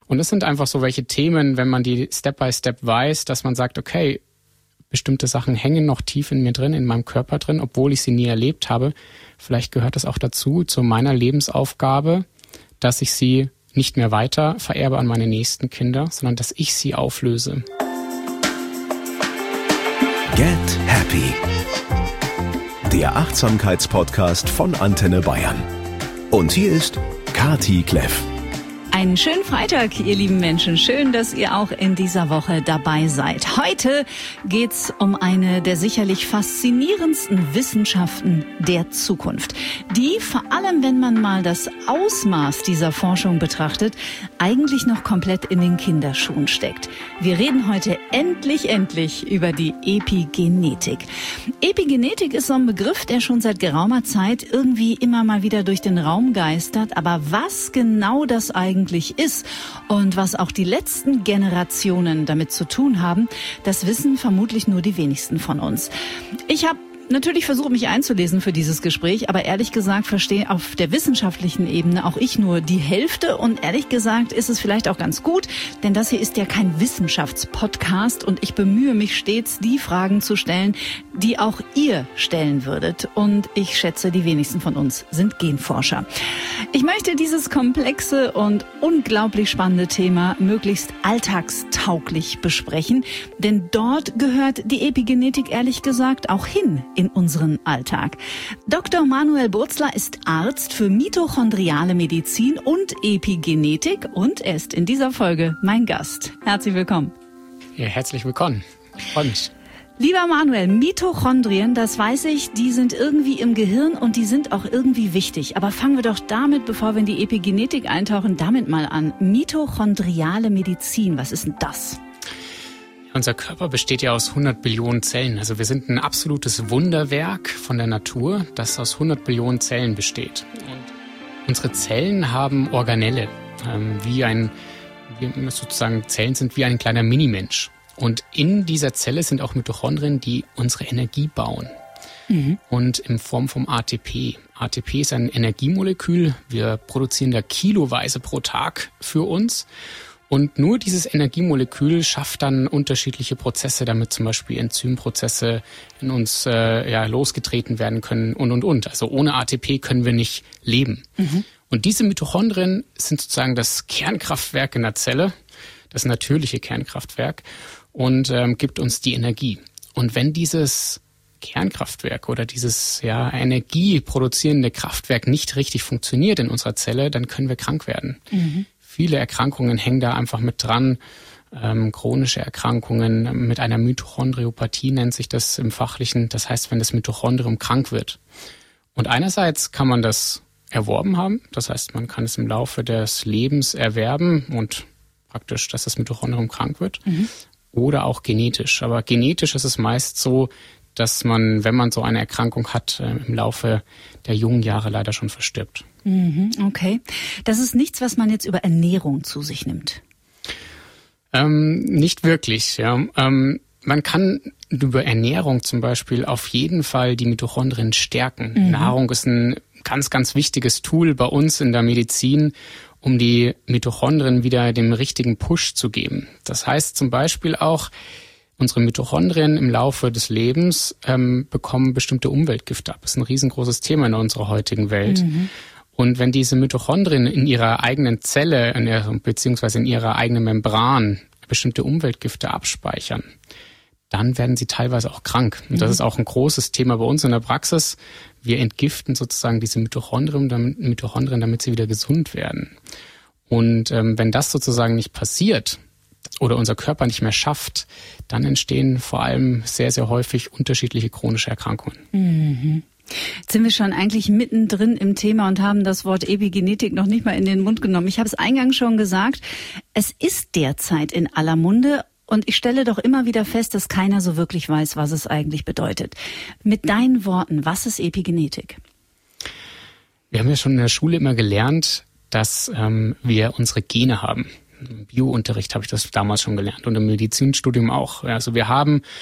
Und das sind einfach so welche Themen, wenn man die Step by Step weiß, dass man sagt, okay, bestimmte Sachen hängen noch tief in mir drin, in meinem Körper drin, obwohl ich sie nie erlebt habe. Vielleicht gehört das auch dazu, zu meiner Lebensaufgabe, dass ich sie nicht mehr weiter vererbe an meine nächsten Kinder, sondern dass ich sie auflöse. Get Happy. Der Achtsamkeitspodcast von Antenne Bayern. Und hier ist Kati Kleff. Einen schönen Freitag, ihr lieben Menschen. Schön, dass ihr auch in dieser Woche dabei seid. Heute geht's um eine der sicherlich faszinierendsten Wissenschaften der Zukunft, die, vor allem wenn man mal das Ausmaß dieser Forschung betrachtet, eigentlich noch komplett in den Kinderschuhen steckt. Wir reden heute endlich über die Epigenetik. Epigenetik ist so ein Begriff, der schon seit geraumer Zeit irgendwie immer mal wieder durch den Raum geistert. Aber was genau das eigentlich ist und was auch die letzten Generationen damit zu tun haben, das wissen vermutlich nur die wenigsten von uns. Ich habe natürlich versuche mich einzulesen für dieses Gespräch, aber ehrlich gesagt verstehe auf der wissenschaftlichen Ebene auch ich nur die Hälfte und ehrlich gesagt ist es vielleicht auch ganz gut, denn das hier ist ja kein Wissenschaftspodcast und ich bemühe mich stets, die Fragen zu stellen, die auch ihr stellen würdet und ich schätze, die wenigsten von uns sind Genforscher. Ich möchte dieses komplexe und unglaublich spannende Thema möglichst alltagstauglich besprechen, denn dort gehört die Epigenetik ehrlich gesagt auch hin in unseren Alltag. Dr. Manuel Burzler ist Arzt für mitochondriale Medizin und Epigenetik und er ist in dieser Folge mein Gast. Herzlich willkommen. Ja, herzlich willkommen. Ich freue mich. Lieber Manuel, Mitochondrien, das weiß ich, die sind irgendwie im Gehirn und die sind auch irgendwie wichtig. Aber fangen wir doch damit, bevor wir in die Epigenetik eintauchen, damit mal an. Mitochondriale Medizin, was ist denn das? Unser Körper besteht ja aus 100 Billionen Zellen. Also wir sind ein absolutes Wunderwerk von der Natur, das aus 100 Billionen Zellen besteht. Und unsere Zellen haben Organelle, Zellen sind wie ein kleiner Minimensch. Und in dieser Zelle sind auch Mitochondrien, die unsere Energie bauen. Und in Form vom ATP. ATP ist ein Energiemolekül. Wir produzieren da kiloweise pro Tag für uns. Und nur dieses Energiemolekül schafft dann unterschiedliche Prozesse, damit zum Beispiel Enzymprozesse in uns losgetreten werden können und. Also ohne ATP können wir nicht leben. Und diese Mitochondrien sind sozusagen das Kernkraftwerk in der Zelle, das natürliche Kernkraftwerk und gibt uns die Energie. Und wenn dieses Kernkraftwerk oder dieses energieproduzierende Kraftwerk nicht richtig funktioniert in unserer Zelle, dann können wir krank werden. Viele Erkrankungen hängen da einfach mit dran, chronische Erkrankungen mit einer Mitochondriopathie nennt sich das im Fachlichen. Das heißt, wenn das Mitochondrium krank wird. Und einerseits kann man das erworben haben, das heißt, man kann es im Laufe des Lebens erwerben und praktisch, dass das Mitochondrium krank wird. Oder auch genetisch. Aber genetisch ist es meist so, dass man, wenn man so eine Erkrankung hat, im Laufe der jungen Jahre leider schon verstirbt. Okay. Das ist nichts, was man jetzt über Ernährung zu sich nimmt? Nicht wirklich, ja. Man kann über Ernährung zum Beispiel auf jeden Fall die Mitochondrien stärken. Nahrung ist ein ganz, ganz wichtiges Tool bei uns in der Medizin, um die Mitochondrien wieder dem richtigen Push zu geben. Das heißt zum Beispiel auch, unsere Mitochondrien im Laufe des Lebens bekommen bestimmte Umweltgifte ab. Das ist ein riesengroßes Thema in unserer heutigen Welt. Und wenn diese Mitochondrien in ihrer eigenen Zelle beziehungsweise in ihrer eigenen Membran bestimmte Umweltgifte abspeichern, dann werden sie teilweise auch krank. Und das ist auch ein großes Thema bei uns in der Praxis. Wir entgiften sozusagen diese Mitochondrien, damit sie wieder gesund werden. Und wenn das sozusagen nicht passiert oder unser Körper nicht mehr schafft, dann entstehen vor allem sehr, sehr häufig unterschiedliche chronische Erkrankungen. Jetzt sind wir schon eigentlich mittendrin im Thema und haben das Wort Epigenetik noch nicht mal in den Mund genommen. Ich habe es eingangs schon gesagt, es ist derzeit in aller Munde und ich stelle doch immer wieder fest, dass keiner so wirklich weiß, was es eigentlich bedeutet. Mit deinen Worten, was ist Epigenetik? Wir haben ja schon in der Schule immer gelernt, dass wir unsere Gene haben. Im Biounterricht habe ich das damals schon gelernt und im Medizinstudium auch. Also wir haben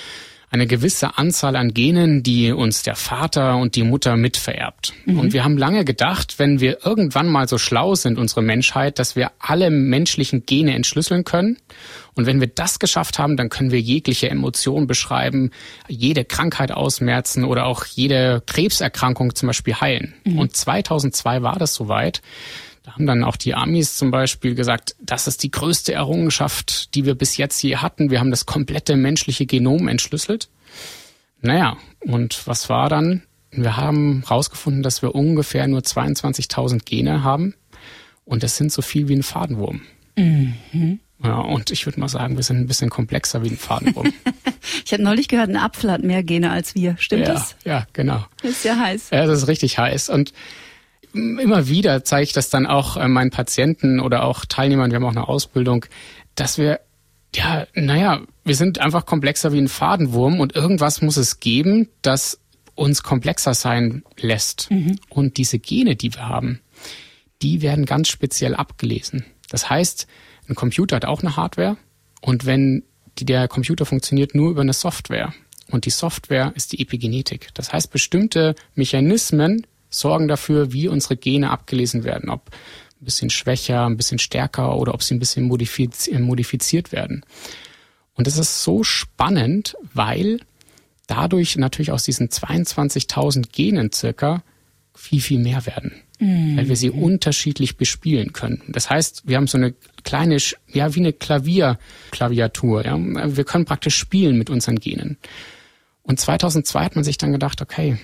eine gewisse Anzahl an Genen, die uns der Vater und die Mutter mitvererbt. Und wir haben lange gedacht, wenn wir irgendwann mal so schlau sind, unsere Menschheit, dass wir alle menschlichen Gene entschlüsseln können. Und wenn wir das geschafft haben, dann können wir jegliche Emotion beschreiben, jede Krankheit ausmerzen oder auch jede Krebserkrankung zum Beispiel heilen. Und 2002 war das soweit. Da haben dann auch die Amis zum Beispiel gesagt, das ist die größte Errungenschaft, die wir bis jetzt je hatten. Wir haben das komplette menschliche Genom entschlüsselt. Naja, und was war dann? Wir haben herausgefunden, dass wir ungefähr nur 22.000 Gene haben. Und das sind so viel wie ein Fadenwurm. Ja, und ich würde mal sagen, wir sind ein bisschen komplexer wie ein Fadenwurm. Ich habe neulich gehört, ein Apfel hat mehr Gene als wir. Stimmt das? Ja, genau. Ist ja heiß. Ja, das ist richtig heiß. Und immer wieder zeige ich das dann auch meinen Patienten oder auch Teilnehmern, wir haben auch eine Ausbildung, dass wir, wir sind einfach komplexer wie ein Fadenwurm und irgendwas muss es geben, das uns komplexer sein lässt. Und diese Gene, die wir haben, die werden ganz speziell abgelesen. Das heißt, ein Computer hat auch eine Hardware und der Computer funktioniert nur über eine Software. Und die Software ist die Epigenetik. Das heißt, bestimmte Mechanismen sorgen dafür, wie unsere Gene abgelesen werden. Ob ein bisschen schwächer, ein bisschen stärker oder ob sie ein bisschen modifiziert werden. Und das ist so spannend, weil dadurch natürlich aus diesen 22.000 Genen circa viel, viel mehr werden. Weil wir sie unterschiedlich bespielen können. Das heißt, wir haben so eine kleine, wie eine Klaviatur. Ja? Wir können praktisch spielen mit unseren Genen. Und 2002 hat man sich dann gedacht, okay,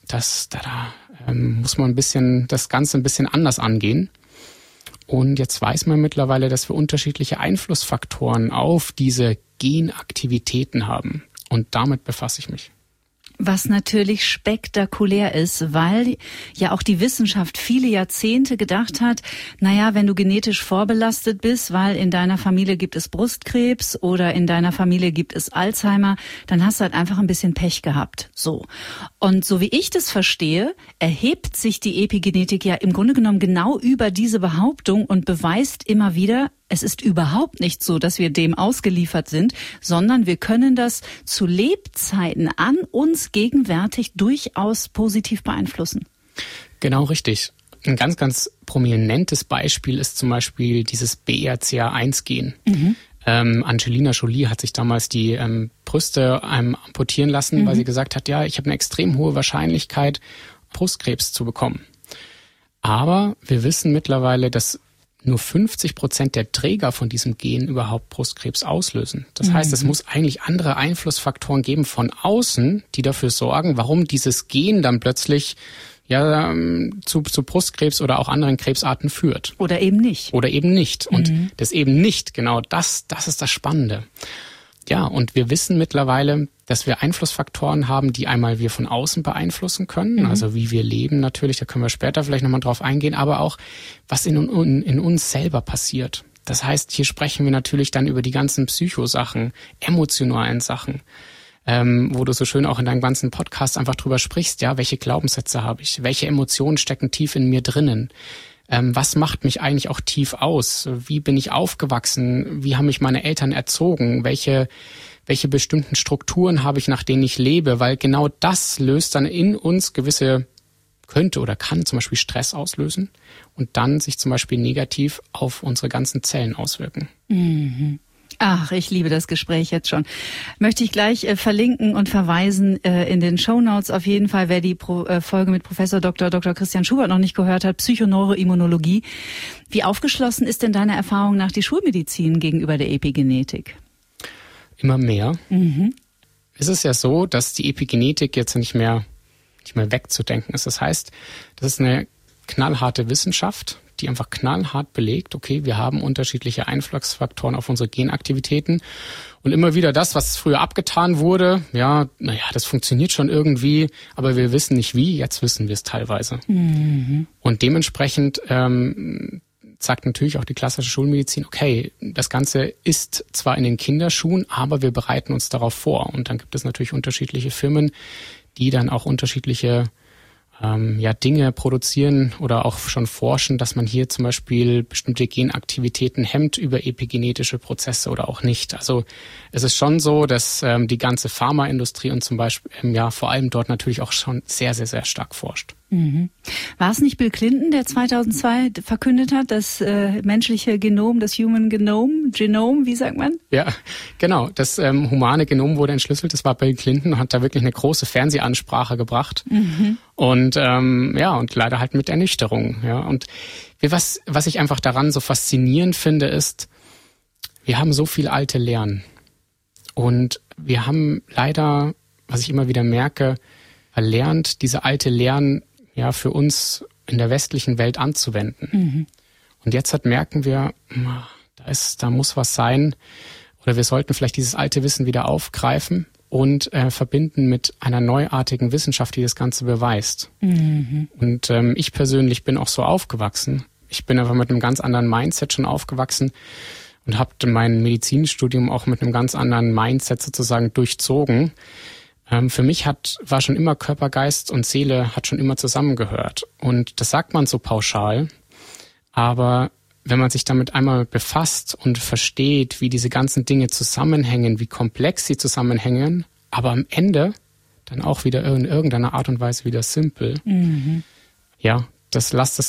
muss man das Ganze ein bisschen anders angehen. Und jetzt weiß man mittlerweile, dass wir unterschiedliche Einflussfaktoren auf diese Genaktivitäten haben. Und damit befasse ich mich. Was natürlich spektakulär ist, weil ja auch die Wissenschaft viele Jahrzehnte gedacht hat, wenn du genetisch vorbelastet bist, weil in deiner Familie gibt es Brustkrebs oder in deiner Familie gibt es Alzheimer, dann hast du halt einfach ein bisschen Pech gehabt. So. Und so wie ich das verstehe, erhebt sich die Epigenetik ja im Grunde genommen genau über diese Behauptung und beweist immer wieder, es ist überhaupt nicht so, dass wir dem ausgeliefert sind, sondern wir können das zu Lebzeiten an uns gegenwärtig durchaus positiv beeinflussen. Genau richtig. Ein ganz, ganz prominentes Beispiel ist zum Beispiel dieses BRCA1-Gen. Angelina Jolie hat sich damals die Brüste amputieren lassen, weil sie gesagt hat, ich habe eine extrem hohe Wahrscheinlichkeit, Brustkrebs zu bekommen. Aber wir wissen mittlerweile, dass nur 50% der Träger von diesem Gen überhaupt Brustkrebs auslösen. Das heißt, es muss eigentlich andere Einflussfaktoren geben von außen, die dafür sorgen, warum dieses Gen dann plötzlich zu Brustkrebs oder auch anderen Krebsarten führt. Oder eben nicht. Und das eben nicht, genau das ist das Spannende. Ja, und wir wissen mittlerweile, dass wir Einflussfaktoren haben, die einmal wir von außen beeinflussen können, also wie wir leben natürlich, da können wir später vielleicht nochmal drauf eingehen, aber auch, was in uns selber passiert. Das heißt, hier sprechen wir natürlich dann über die ganzen Psychosachen, emotionalen Sachen, wo du so schön auch in deinem ganzen Podcast einfach drüber sprichst, welche Glaubenssätze habe ich, welche Emotionen stecken tief in mir drinnen. Was macht mich eigentlich auch tief aus? Wie bin ich aufgewachsen? Wie haben mich meine Eltern erzogen? Welche bestimmten Strukturen habe ich, nach denen ich lebe? Weil genau das löst dann in uns könnte oder kann zum Beispiel Stress auslösen und dann sich zum Beispiel negativ auf unsere ganzen Zellen auswirken. Ach, ich liebe das Gespräch jetzt schon. Möchte ich gleich verlinken und verweisen in den Shownotes auf jeden Fall, wer die Folge mit Professor Dr. Christian Schubert noch nicht gehört hat, Psychoneuroimmunologie. Wie aufgeschlossen ist denn deiner Erfahrung nach die Schulmedizin gegenüber der Epigenetik? Immer mehr. Es ist ja so, dass die Epigenetik jetzt nicht mehr wegzudenken ist. Das heißt, das ist eine knallharte Wissenschaft, die einfach knallhart belegt, okay, wir haben unterschiedliche Einflussfaktoren auf unsere Genaktivitäten und immer wieder das, was früher abgetan wurde, das funktioniert schon irgendwie, aber wir wissen nicht wie, jetzt wissen wir es teilweise. Und dementsprechend sagt natürlich auch die klassische Schulmedizin, okay, das Ganze ist zwar in den Kinderschuhen, aber wir bereiten uns darauf vor. Und dann gibt es natürlich unterschiedliche Firmen, die dann auch unterschiedliche Dinge produzieren oder auch schon forschen, dass man hier zum Beispiel bestimmte Genaktivitäten hemmt über epigenetische Prozesse oder auch nicht. Also es ist schon so, dass die ganze Pharmaindustrie und zum Beispiel vor allem dort natürlich auch schon sehr, sehr, sehr stark forscht. Mhm. War es nicht Bill Clinton, der 2002 verkündet hat, das menschliche Genom, das Human Genome, wie sagt man? Ja, genau. Das humane Genom wurde entschlüsselt. Das war Bill Clinton, hat da wirklich eine große Fernsehansprache gebracht. Mhm. Und und leider halt mit Ernüchterung. Ja. Und was ich einfach daran so faszinierend finde, ist, wir haben so viel alte Lehren. Und wir haben leider, was ich immer wieder merke, verlernt, diese alte Lehren für uns in der westlichen Welt anzuwenden. Mhm. Und jetzt merken wir, da muss was sein, oder wir sollten vielleicht dieses alte Wissen wieder aufgreifen und verbinden mit einer neuartigen Wissenschaft, die das Ganze beweist. Mhm. Und ich persönlich bin auch so aufgewachsen. Ich bin einfach mit einem ganz anderen Mindset schon aufgewachsen und habe mein Medizinstudium auch mit einem ganz anderen Mindset sozusagen durchzogen. Für mich war schon immer Körper, Geist und Seele hat schon immer zusammengehört. Und das sagt man so pauschal. Aber wenn man sich damit einmal befasst und versteht, wie diese ganzen Dinge zusammenhängen, wie komplex sie zusammenhängen, aber am Ende dann auch wieder in irgendeiner Art und Weise wieder simpel. Mhm. Ja, das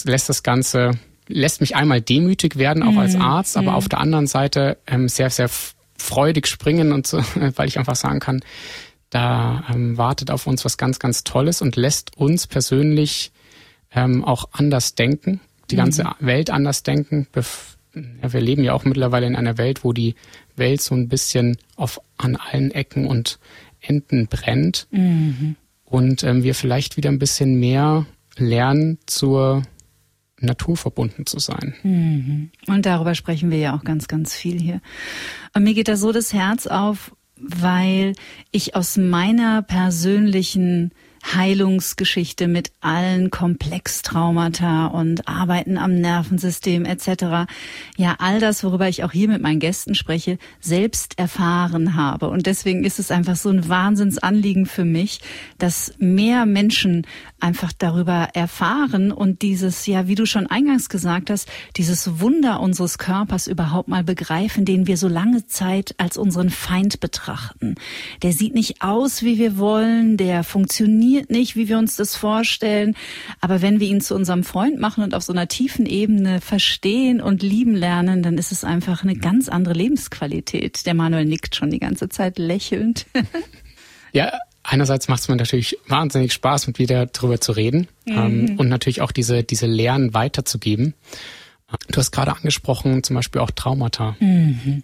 lässt mich einmal demütig werden, auch als Arzt, aber auf der anderen Seite sehr, sehr freudig springen und so, weil ich einfach sagen kann, da wartet auf uns was ganz, ganz Tolles und lässt uns persönlich auch anders denken, die ganze Welt anders denken. Wir leben ja auch mittlerweile in einer Welt, wo die Welt so ein bisschen an allen Ecken und Enden brennt und wir vielleicht wieder ein bisschen mehr lernen, zur Natur verbunden zu sein. Mhm. Und darüber sprechen wir ja auch ganz, ganz viel hier. Und mir geht da so das Herz auf, weil ich aus meiner persönlichen Heilungsgeschichte mit allen Komplextraumata und Arbeiten am Nervensystem etc. ja all das, worüber ich auch hier mit meinen Gästen spreche, selbst erfahren habe. Und deswegen ist es einfach so ein Wahnsinnsanliegen für mich, dass mehr Menschen einfach darüber erfahren und dieses, wie du schon eingangs gesagt hast, dieses Wunder unseres Körpers überhaupt mal begreifen, den wir so lange Zeit als unseren Feind betrachten. Der sieht nicht aus, wie wir wollen, der funktioniert nicht, wie wir uns das vorstellen. Aber wenn wir ihn zu unserem Freund machen und auf so einer tiefen Ebene verstehen und lieben lernen, dann ist es einfach eine ganz andere Lebensqualität. Der Manuel nickt schon die ganze Zeit lächelnd. Ja, einerseits macht es mir natürlich wahnsinnig Spaß, mit dir darüber zu reden und natürlich auch diese Lehren weiterzugeben. Du hast gerade angesprochen, zum Beispiel auch Traumata. Mhm.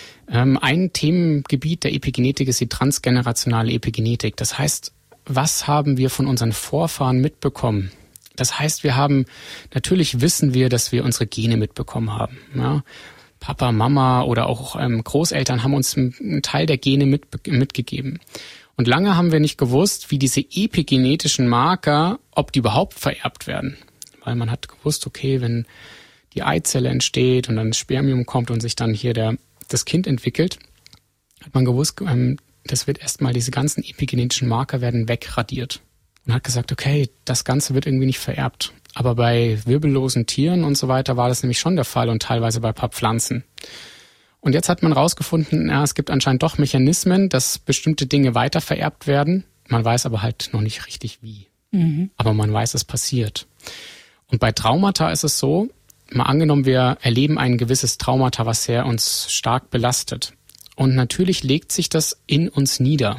Ein Themengebiet der Epigenetik ist die transgenerationale Epigenetik. Das heißt, was haben wir von unseren Vorfahren mitbekommen? Das heißt, natürlich wissen wir, dass wir unsere Gene mitbekommen haben. Ja? Papa, Mama oder auch Großeltern haben uns einen Teil der Gene mitgegeben. Und lange haben wir nicht gewusst, wie diese epigenetischen Marker, ob die überhaupt vererbt werden. Weil man hat gewusst, okay, wenn die Eizelle entsteht und dann das Spermium kommt und sich dann hier das Kind entwickelt, hat man gewusst, das wird erstmal, diese ganzen epigenetischen Marker werden wegradiert. Und hat gesagt, okay, das Ganze wird irgendwie nicht vererbt. Aber bei wirbellosen Tieren und so weiter war das nämlich schon der Fall und teilweise bei ein paar Pflanzen. Und jetzt hat man rausgefunden, es gibt anscheinend doch Mechanismen, dass bestimmte Dinge weiter vererbt werden. Man weiß aber halt noch nicht richtig wie. Mhm. Aber man weiß, es passiert. Und bei Traumata ist es so, mal angenommen, wir erleben ein gewisses Traumata, was uns stark belastet. Und natürlich legt sich das in uns nieder.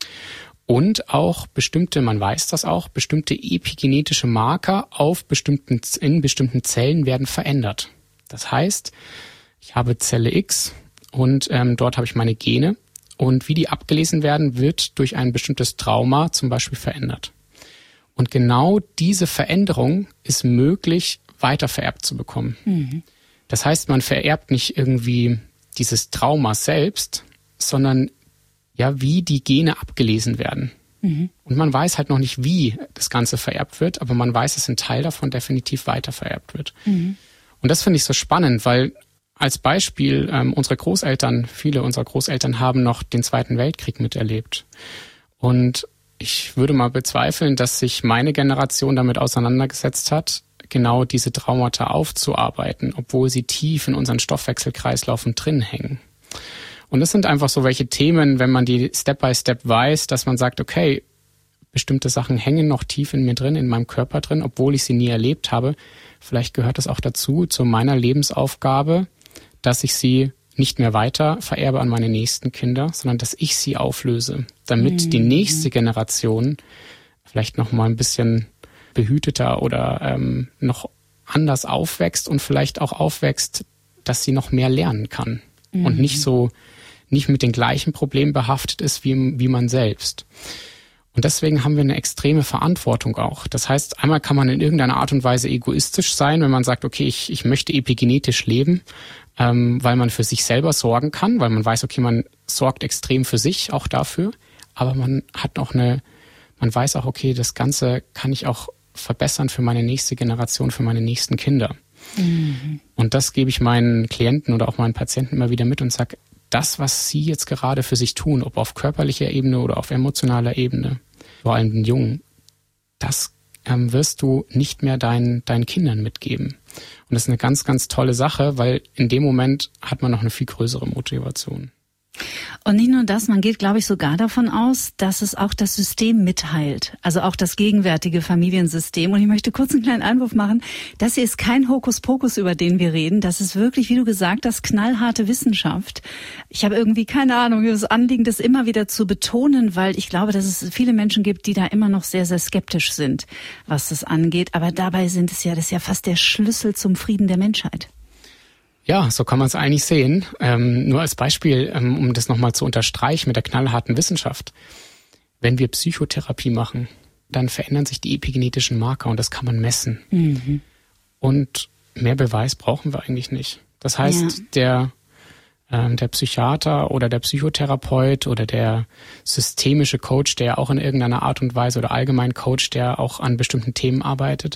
Und auch man weiß das auch, bestimmte epigenetische Marker in bestimmten Zellen werden verändert. Das heißt, ich habe Zelle X und dort habe ich meine Gene. Und wie die abgelesen werden, wird durch ein bestimmtes Trauma zum Beispiel verändert. Und genau diese Veränderung ist möglich, weiter vererbt zu bekommen. Mhm. Das heißt, man vererbt nicht irgendwie dieses Trauma selbst, sondern wie die Gene abgelesen werden. Mhm. Und man weiß halt noch nicht, wie das Ganze vererbt wird, aber man weiß, dass ein Teil davon definitiv weiter vererbt wird. Mhm. Und das finde ich so spannend, weil als Beispiel viele unserer Großeltern haben noch den Zweiten Weltkrieg miterlebt. Und Ich würde mal bezweifeln, dass sich meine Generation damit auseinandergesetzt hat, genau diese Traumata aufzuarbeiten, obwohl sie tief in unseren Stoffwechselkreislaufen drin hängen. Und das sind einfach so welche Themen, wenn man die Step by Step weiß, dass man sagt, okay, bestimmte Sachen hängen noch tief in mir drin, in meinem Körper drin, obwohl ich sie nie erlebt habe. Vielleicht gehört das auch dazu, zu meiner Lebensaufgabe, dass ich sie nicht mehr weiter vererbe an meine nächsten Kinder, sondern dass ich sie auflöse, damit die nächste Generation vielleicht noch mal ein bisschen behüteter oder noch anders aufwächst und vielleicht auch aufwächst, dass sie noch mehr lernen kann und nicht mit den gleichen Problemen behaftet ist wie man selbst. Und deswegen haben wir eine extreme Verantwortung auch. Das heißt, einmal kann man in irgendeiner Art und Weise egoistisch sein, wenn man sagt, okay, ich möchte epigenetisch leben, weil man für sich selber sorgen kann, weil man weiß, okay, man sorgt extrem für sich auch dafür, aber man hat auch man weiß auch, okay, das Ganze kann ich auch verbessern für meine nächste Generation, für meine nächsten Kinder. Und das gebe ich meinen Klienten oder auch meinen Patienten immer wieder mit und sage, das, was sie jetzt gerade für sich tun, ob auf körperlicher Ebene oder auf emotionaler Ebene, vor allem den Jungen, das wirst du nicht mehr deinen Kindern mitgeben. Und das ist eine ganz, ganz tolle Sache, weil in dem Moment hat man noch eine viel größere Motivation. Und nicht nur das, man geht, glaube ich, sogar davon aus, dass es auch das System mitheilt, also auch das gegenwärtige Familiensystem. Und ich möchte kurz einen kleinen Einwurf machen. Das hier ist kein Hokuspokus, über den wir reden. Das ist wirklich, wie du gesagt hast, knallharte Wissenschaft. Ich habe irgendwie keine Ahnung, das Anliegen, das immer wieder zu betonen, weil ich glaube, dass es viele Menschen gibt, die da immer noch sehr, sehr skeptisch sind, was das angeht. Aber dabei das ist ja fast der Schlüssel zum Frieden der Menschheit. Ja, so kann man es eigentlich sehen. Nur als Beispiel, um das nochmal zu unterstreichen mit der knallharten Wissenschaft. Wenn wir Psychotherapie machen, dann verändern sich die epigenetischen Marker und das kann man messen. Und mehr Beweis brauchen wir eigentlich nicht. Das heißt, der Psychiater oder der Psychotherapeut oder der systemische Coach, der auch in irgendeiner Art und Weise oder allgemein Coach, der auch an bestimmten Themen arbeitet,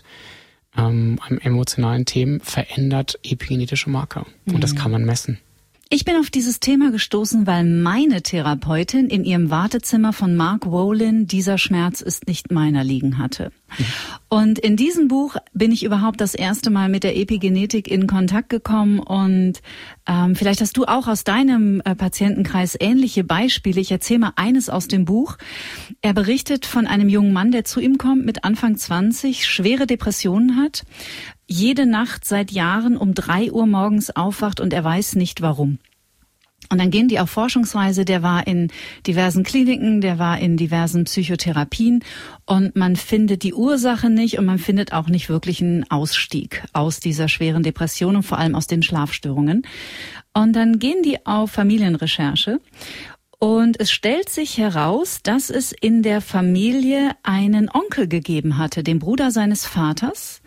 an emotionalen Themen, verändert epigenetische Marker. Und das kann man messen. Ich bin auf dieses Thema gestoßen, weil meine Therapeutin in ihrem Wartezimmer von Mark Wolin "Dieser Schmerz ist nicht meiner" liegen hatte. Und in diesem Buch bin ich überhaupt das erste Mal mit der Epigenetik in Kontakt gekommen und vielleicht hast du auch aus deinem Patientenkreis ähnliche Beispiele. Ich erzähle mal eines aus dem Buch. Er berichtet von einem jungen Mann, der zu ihm kommt mit Anfang 20, schwere Depressionen hat, jede Nacht seit Jahren um 3 Uhr morgens aufwacht und er weiß nicht warum. Und dann gehen die auf Forschungsreise, der war in diversen Kliniken, der war in diversen Psychotherapien und man findet die Ursache nicht und man findet auch nicht wirklich einen Ausstieg aus dieser schweren Depression und vor allem aus den Schlafstörungen. Und dann gehen die auf Familienrecherche und es stellt sich heraus, dass es in der Familie einen Onkel gegeben hatte, den Bruder seines Vaters,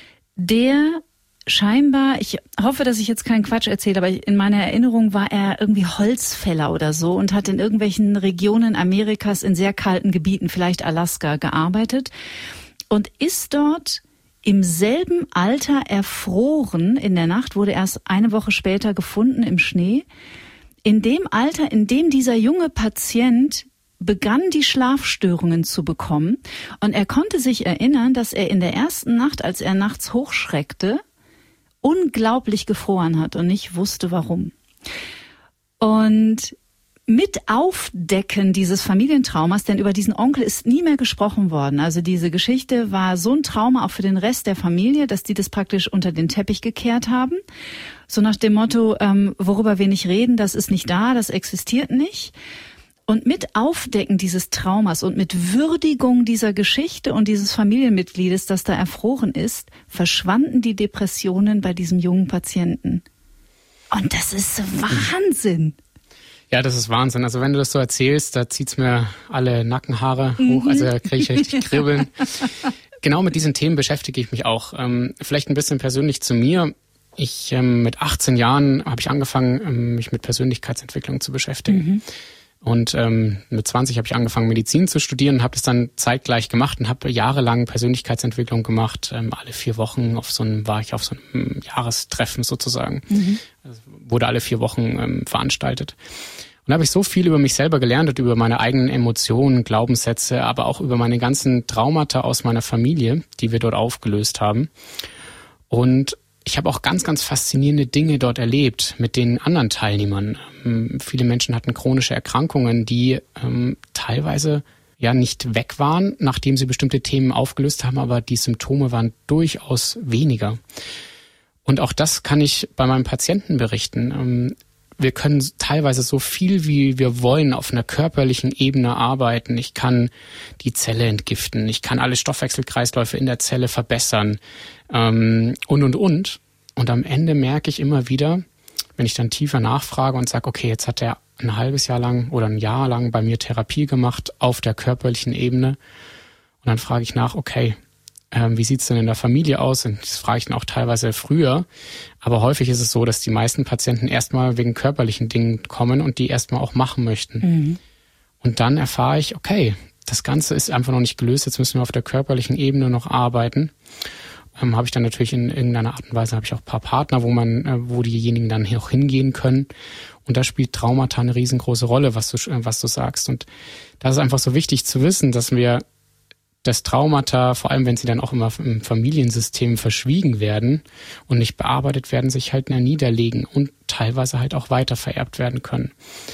der scheinbar, ich hoffe, dass ich jetzt keinen Quatsch erzähle, aber in meiner Erinnerung war er irgendwie Holzfäller oder so und hat in irgendwelchen Regionen Amerikas in sehr kalten Gebieten, vielleicht Alaska, gearbeitet und ist dort im selben Alter erfroren. In der Nacht wurde erst eine Woche später gefunden im Schnee. In dem Alter, in dem dieser junge Patient begann die Schlafstörungen zu bekommen und er konnte sich erinnern, dass er in der ersten Nacht, als er nachts hochschreckte, unglaublich gefroren hat und nicht wusste, warum. Und mit Aufdecken dieses Familientraumas, denn über diesen Onkel ist nie mehr gesprochen worden. Also diese Geschichte war so ein Trauma auch für den Rest der Familie, dass die das praktisch unter den Teppich gekehrt haben. So nach dem Motto, worüber wir nicht reden, das ist nicht da, das existiert nicht. Und mit Aufdecken dieses Traumas und mit Würdigung dieser Geschichte und dieses Familienmitgliedes, das da erfroren ist, verschwanden die Depressionen bei diesem jungen Patienten. Und das ist Wahnsinn. Ja, das ist Wahnsinn. Also wenn du das so erzählst, da zieht's mir alle Nackenhaare hoch, also da kriege ich richtig Kribbeln. Genau mit diesen Themen beschäftige ich mich auch. Vielleicht ein bisschen persönlich zu mir. Mit 18 Jahren habe ich angefangen, mich mit Persönlichkeitsentwicklung zu beschäftigen. Und mit 20 habe ich angefangen, Medizin zu studieren und habe das dann zeitgleich gemacht und habe jahrelang Persönlichkeitsentwicklung gemacht. Alle 4 Wochen war ich auf so einem Jahrestreffen sozusagen. Also wurde alle 4 Wochen veranstaltet. da habe ich so viel über mich selber gelernt und über meine eigenen Emotionen, Glaubenssätze, aber auch über meine ganzen Traumata aus meiner Familie, die wir dort aufgelöst haben. Und ich habe auch ganz, ganz faszinierende Dinge dort erlebt mit den anderen Teilnehmern. Viele Menschen hatten chronische Erkrankungen, die teilweise ja nicht weg waren, nachdem sie bestimmte Themen aufgelöst haben, aber die Symptome waren durchaus weniger. Und auch das kann ich bei meinen Patienten berichten. Wir können teilweise so viel, wie wir wollen, auf einer körperlichen Ebene arbeiten. Ich kann die Zelle entgiften, ich kann alle Stoffwechselkreisläufe in der Zelle verbessern und. Und am Ende merke ich immer wieder, wenn ich dann tiefer nachfrage und sage, okay, jetzt hat er ein halbes Jahr lang oder ein Jahr lang bei mir Therapie gemacht auf der körperlichen Ebene. Und dann frage ich nach, okay, wie sieht's denn in der Familie aus? Und das frage ich dann auch teilweise früher. Aber häufig ist es so, dass die meisten Patienten erstmal wegen körperlichen Dingen kommen und die erstmal auch machen möchten. Mhm. Und dann erfahre ich, okay, das Ganze ist einfach noch nicht gelöst. Jetzt müssen wir auf der körperlichen Ebene noch arbeiten. Habe ich dann natürlich in irgendeiner Art und Weise habe ich auch ein paar Partner, wo diejenigen dann auch hingehen können. Und da spielt Traumata eine riesengroße Rolle, was du sagst. Und das ist einfach so wichtig zu wissen, dass wir das Traumata, vor allem wenn sie dann auch immer im Familiensystem verschwiegen werden und nicht bearbeitet werden, sich halt niederlegen und teilweise halt auch weiter vererbt werden können.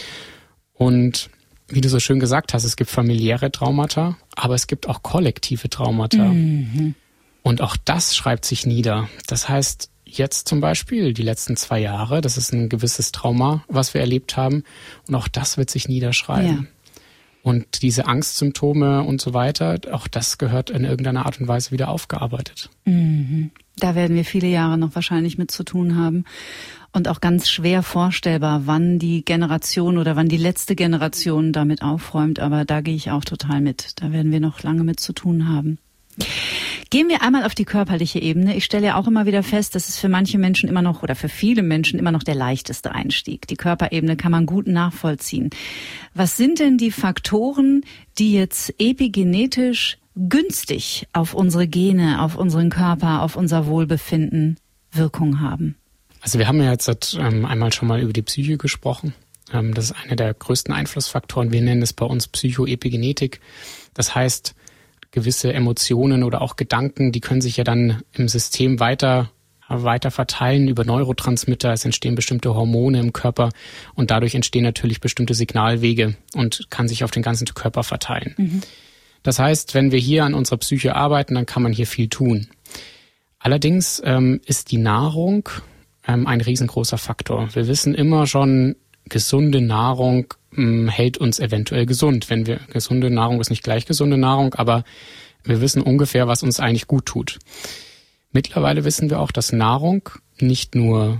Und wie du so schön gesagt hast, es gibt familiäre Traumata, aber es gibt auch kollektive Traumata. Mhm. Und auch das schreibt sich nieder. Das heißt, jetzt zum Beispiel die letzten 2 Jahre, das ist ein gewisses Trauma, was wir erlebt haben. Und auch das wird sich niederschreiben. Ja. Und diese Angstsymptome und so weiter, auch das gehört in irgendeiner Art und Weise wieder aufgearbeitet. Mhm. Da werden wir viele Jahre noch wahrscheinlich mit zu tun haben. Und auch ganz schwer vorstellbar, wann die Generation oder wann die letzte Generation damit aufräumt. Aber da gehe ich auch total mit. Da werden wir noch lange mit zu tun haben. Gehen wir einmal auf die körperliche Ebene. Ich stelle ja auch immer wieder fest, dass es für manche Menschen immer noch oder für viele Menschen immer noch der leichteste Einstieg. Die Körperebene kann man gut nachvollziehen. Was sind denn die Faktoren, die jetzt epigenetisch günstig auf unsere Gene, auf unseren Körper, auf unser Wohlbefinden Wirkung haben? Also wir haben ja jetzt einmal schon mal über die Psyche gesprochen. Das ist einer der größten Einflussfaktoren. Wir nennen es bei uns Psychoepigenetik. Das heißt, gewisse Emotionen oder auch Gedanken, die können sich ja dann im System weiter verteilen über Neurotransmitter. Es entstehen bestimmte Hormone im Körper und dadurch entstehen natürlich bestimmte Signalwege und kann sich auf den ganzen Körper verteilen. Mhm. Das heißt, wenn wir hier an unserer Psyche arbeiten, dann kann man hier viel tun. Allerdings ist die Nahrung ein riesengroßer Faktor. Wir wissen immer schon, gesunde Nahrung hält uns eventuell gesund. Gesunde Nahrung ist nicht gleich gesunde Nahrung, aber wir wissen ungefähr, was uns eigentlich gut tut. Mittlerweile wissen wir auch, dass Nahrung nicht nur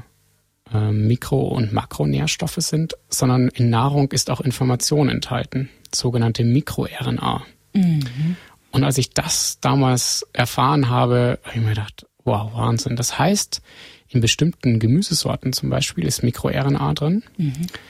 Mikro- und Makronährstoffe sind, sondern in Nahrung ist auch Information enthalten, sogenannte MikroRNA. Mhm. Und als ich das damals erfahren habe, habe ich mir gedacht, wow, Wahnsinn. Das heißt, in bestimmten Gemüsesorten zum Beispiel ist MikroRNA drin. Mhm.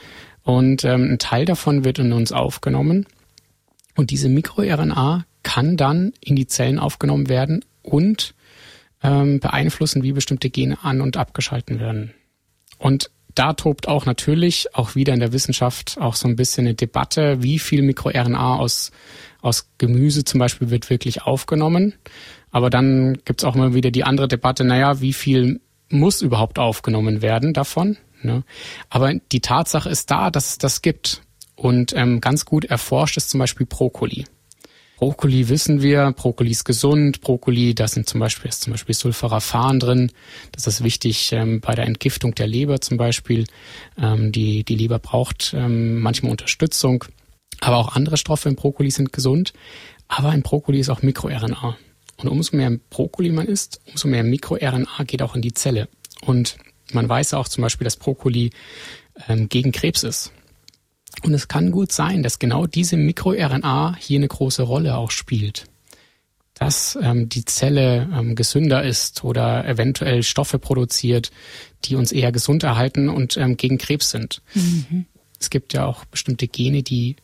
Und ein Teil davon wird in uns aufgenommen. Und diese MikroRNA kann dann in die Zellen aufgenommen werden und beeinflussen, wie bestimmte Gene an- und abgeschalten werden. Und da tobt auch natürlich, auch wieder in der Wissenschaft, auch so ein bisschen eine Debatte, wie viel MikroRNA aus Gemüse zum Beispiel wird wirklich aufgenommen. Aber dann gibt's auch immer wieder die andere Debatte, wie viel muss überhaupt aufgenommen werden davon? Ne? Aber die Tatsache ist da, dass es das gibt. Und ganz gut erforscht ist zum Beispiel Brokkoli. Brokkoli wissen wir, Brokkoli ist gesund. Brokkoli, da ist zum Beispiel Sulforaphan drin. Das ist wichtig bei der Entgiftung der Leber zum Beispiel. Die Leber braucht manchmal Unterstützung. Aber auch andere Stoffe im Brokkoli sind gesund. Aber in Brokkoli ist auch MikroRNA. Und umso mehr Brokkoli man isst, umso mehr MikroRNA geht auch in die Zelle. Und man weiß auch zum Beispiel, dass Brokkoli gegen Krebs ist. Und es kann gut sein, dass genau diese MikroRNA hier eine große Rolle auch spielt. Dass die Zelle gesünder ist oder eventuell Stoffe produziert, die uns eher gesund erhalten und gegen Krebs sind. Mhm. Es gibt ja auch bestimmte Gene, die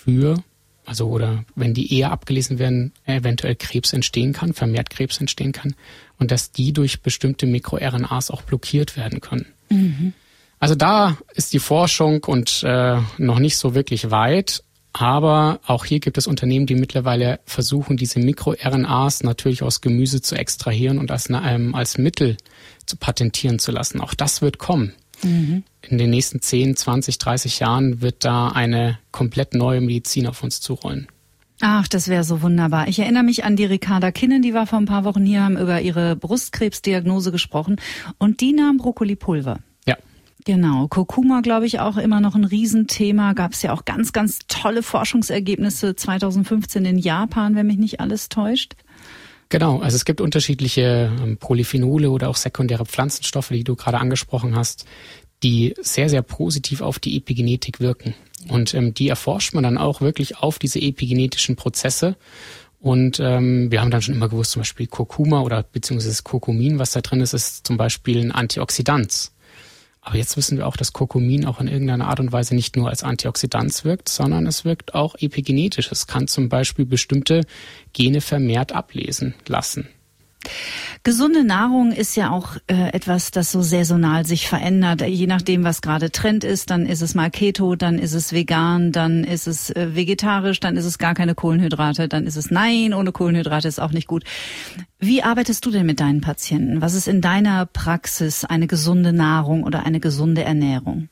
oder wenn die eher abgelesen werden, eventuell Krebs entstehen kann, vermehrt Krebs entstehen kann und dass die durch bestimmte MikroRNAs auch blockiert werden können. Mhm. Also da ist die Forschung und noch nicht so wirklich weit. Aber auch hier gibt es Unternehmen, die mittlerweile versuchen, diese MikroRNAs natürlich aus Gemüse zu extrahieren und als Mittel zu patentieren zu lassen. Auch das wird kommen. Mhm. In den nächsten 10, 20, 30 Jahren wird da eine komplett neue Medizin auf uns zurollen. Ach, das wäre so wunderbar. Ich erinnere mich an die Ricarda Kinnen, die war vor ein paar Wochen hier, haben über ihre Brustkrebsdiagnose gesprochen und die nahm Brokkolipulver. Ja. Genau. Kurkuma, glaube ich, auch immer noch ein Riesenthema. Gab es ja auch ganz, ganz tolle Forschungsergebnisse 2015 in Japan, wenn mich nicht alles täuscht. Genau, also es gibt unterschiedliche Polyphenole oder auch sekundäre Pflanzenstoffe, die du gerade angesprochen hast, die sehr, sehr positiv auf die Epigenetik wirken. Und die erforscht man dann auch wirklich auf diese epigenetischen Prozesse. Und wir haben dann schon immer gewusst, zum Beispiel Kurkuma oder beziehungsweise das Kurkumin, was da drin ist zum Beispiel ein Antioxidant. Aber jetzt wissen wir auch, dass Kurkumin auch in irgendeiner Art und Weise nicht nur als Antioxidant wirkt, sondern es wirkt auch epigenetisch. Es kann zum Beispiel bestimmte Gene vermehrt ablesen lassen. Gesunde Nahrung ist ja auch etwas, das so saisonal sich verändert. Je nachdem, was gerade Trend ist, dann ist es mal Keto, dann ist es vegan, dann ist es vegetarisch, dann ist es gar keine Kohlenhydrate, dann ist es nein, ohne Kohlenhydrate ist auch nicht gut. Wie arbeitest du denn mit deinen Patienten? Was ist in deiner Praxis eine gesunde Nahrung oder eine gesunde Ernährung?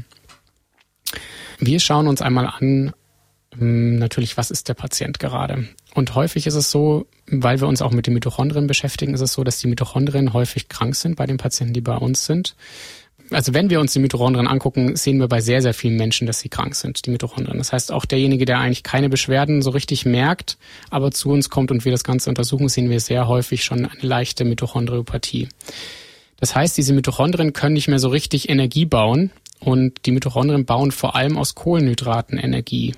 Wir schauen uns einmal an, natürlich, was ist der Patient gerade? Und häufig ist es so, weil wir uns auch mit den Mitochondrien beschäftigen, ist es so, dass die Mitochondrien häufig krank sind bei den Patienten, die bei uns sind. Also wenn wir uns die Mitochondrien angucken, sehen wir bei sehr, sehr vielen Menschen, dass sie krank sind, die Mitochondrien. Das heißt, auch derjenige, der eigentlich keine Beschwerden so richtig merkt, aber zu uns kommt und wir das Ganze untersuchen, sehen wir sehr häufig schon eine leichte Mitochondriopathie. Das heißt, diese Mitochondrien können nicht mehr so richtig Energie bauen und die Mitochondrien bauen vor allem aus Kohlenhydraten Energie.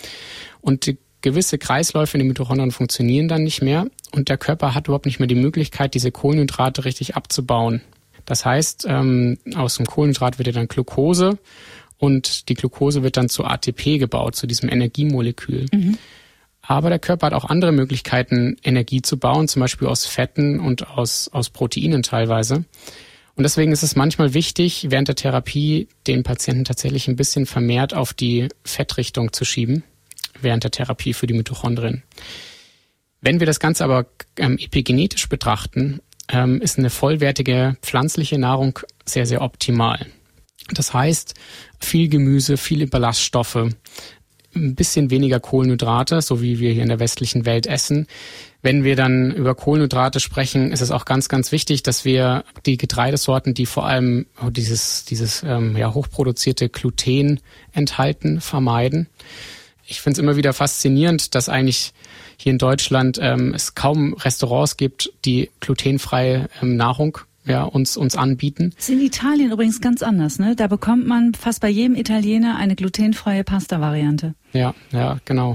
Und die gewisse Kreisläufe in den Mitochondrien funktionieren dann nicht mehr und der Körper hat überhaupt nicht mehr die Möglichkeit, diese Kohlenhydrate richtig abzubauen. Das heißt, aus dem Kohlenhydrat wird ja dann Glucose und die Glucose wird dann zu ATP gebaut, zu diesem Energiemolekül. Mhm. Aber der Körper hat auch andere Möglichkeiten, Energie zu bauen, zum Beispiel aus Fetten und aus Proteinen teilweise. Und deswegen ist es manchmal wichtig, während der Therapie den Patienten tatsächlich ein bisschen vermehrt auf die Fettrichtung zu schieben, während der Therapie für die Mitochondrien. Wenn wir das Ganze aber epigenetisch betrachten, ist eine vollwertige pflanzliche Nahrung sehr, sehr optimal. Das heißt, viel Gemüse, viele Ballaststoffe, ein bisschen weniger Kohlenhydrate, so wie wir hier in der westlichen Welt essen. Wenn wir dann über Kohlenhydrate sprechen, ist es auch ganz, ganz wichtig, dass wir die Getreidesorten, die vor allem dieses hochproduzierte Gluten enthalten, vermeiden. Ich finde es immer wieder faszinierend, dass eigentlich hier in Deutschland es kaum Restaurants gibt, die glutenfreie Nahrung uns anbieten. Das ist in Italien übrigens ganz anders, ne? Da bekommt man fast bei jedem Italiener eine glutenfreie Pasta-Variante. Ja, genau.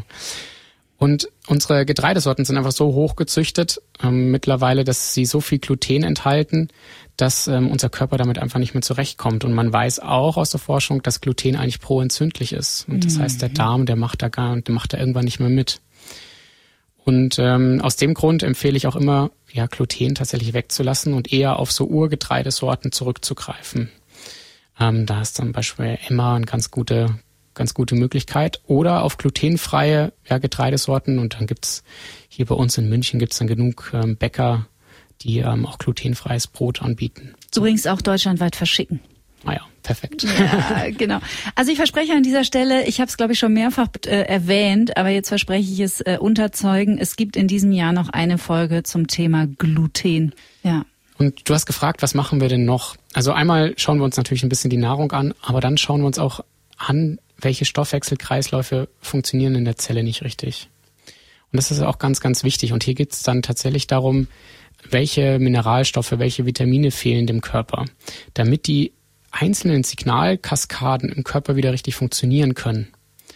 Und unsere Getreidesorten sind einfach so hoch gezüchtet mittlerweile, dass sie so viel Gluten enthalten, dass unser Körper damit einfach nicht mehr zurechtkommt. Und man weiß auch aus der Forschung, dass Gluten eigentlich proentzündlich ist. Und das heißt, der Darm, der macht da irgendwann nicht mehr mit. Und aus dem Grund empfehle ich auch immer, Gluten tatsächlich wegzulassen und eher auf so Urgetreidesorten zurückzugreifen. Da ist zum Beispiel Emmer eine ganz gute Möglichkeit. Oder auf glutenfreie Getreidesorten. Und dann gibt's hier bei uns in München dann genug Bäcker, die auch glutenfreies Brot anbieten. Übrigens auch deutschlandweit verschicken. Ah ja, perfekt. Ja, genau. Also ich verspreche an dieser Stelle, ich habe es glaube ich schon mehrfach erwähnt, aber jetzt verspreche ich es unterzeugen, es gibt in diesem Jahr noch eine Folge zum Thema Gluten. Ja. Und du hast gefragt, was machen wir denn noch? Also einmal schauen wir uns natürlich ein bisschen die Nahrung an, aber dann schauen wir uns auch an, welche Stoffwechselkreisläufe funktionieren in der Zelle nicht richtig. Und das ist auch ganz, ganz wichtig. Und hier geht es dann tatsächlich darum, welche Mineralstoffe, welche Vitamine fehlen dem Körper, damit die einzelnen Signalkaskaden im Körper wieder richtig funktionieren können.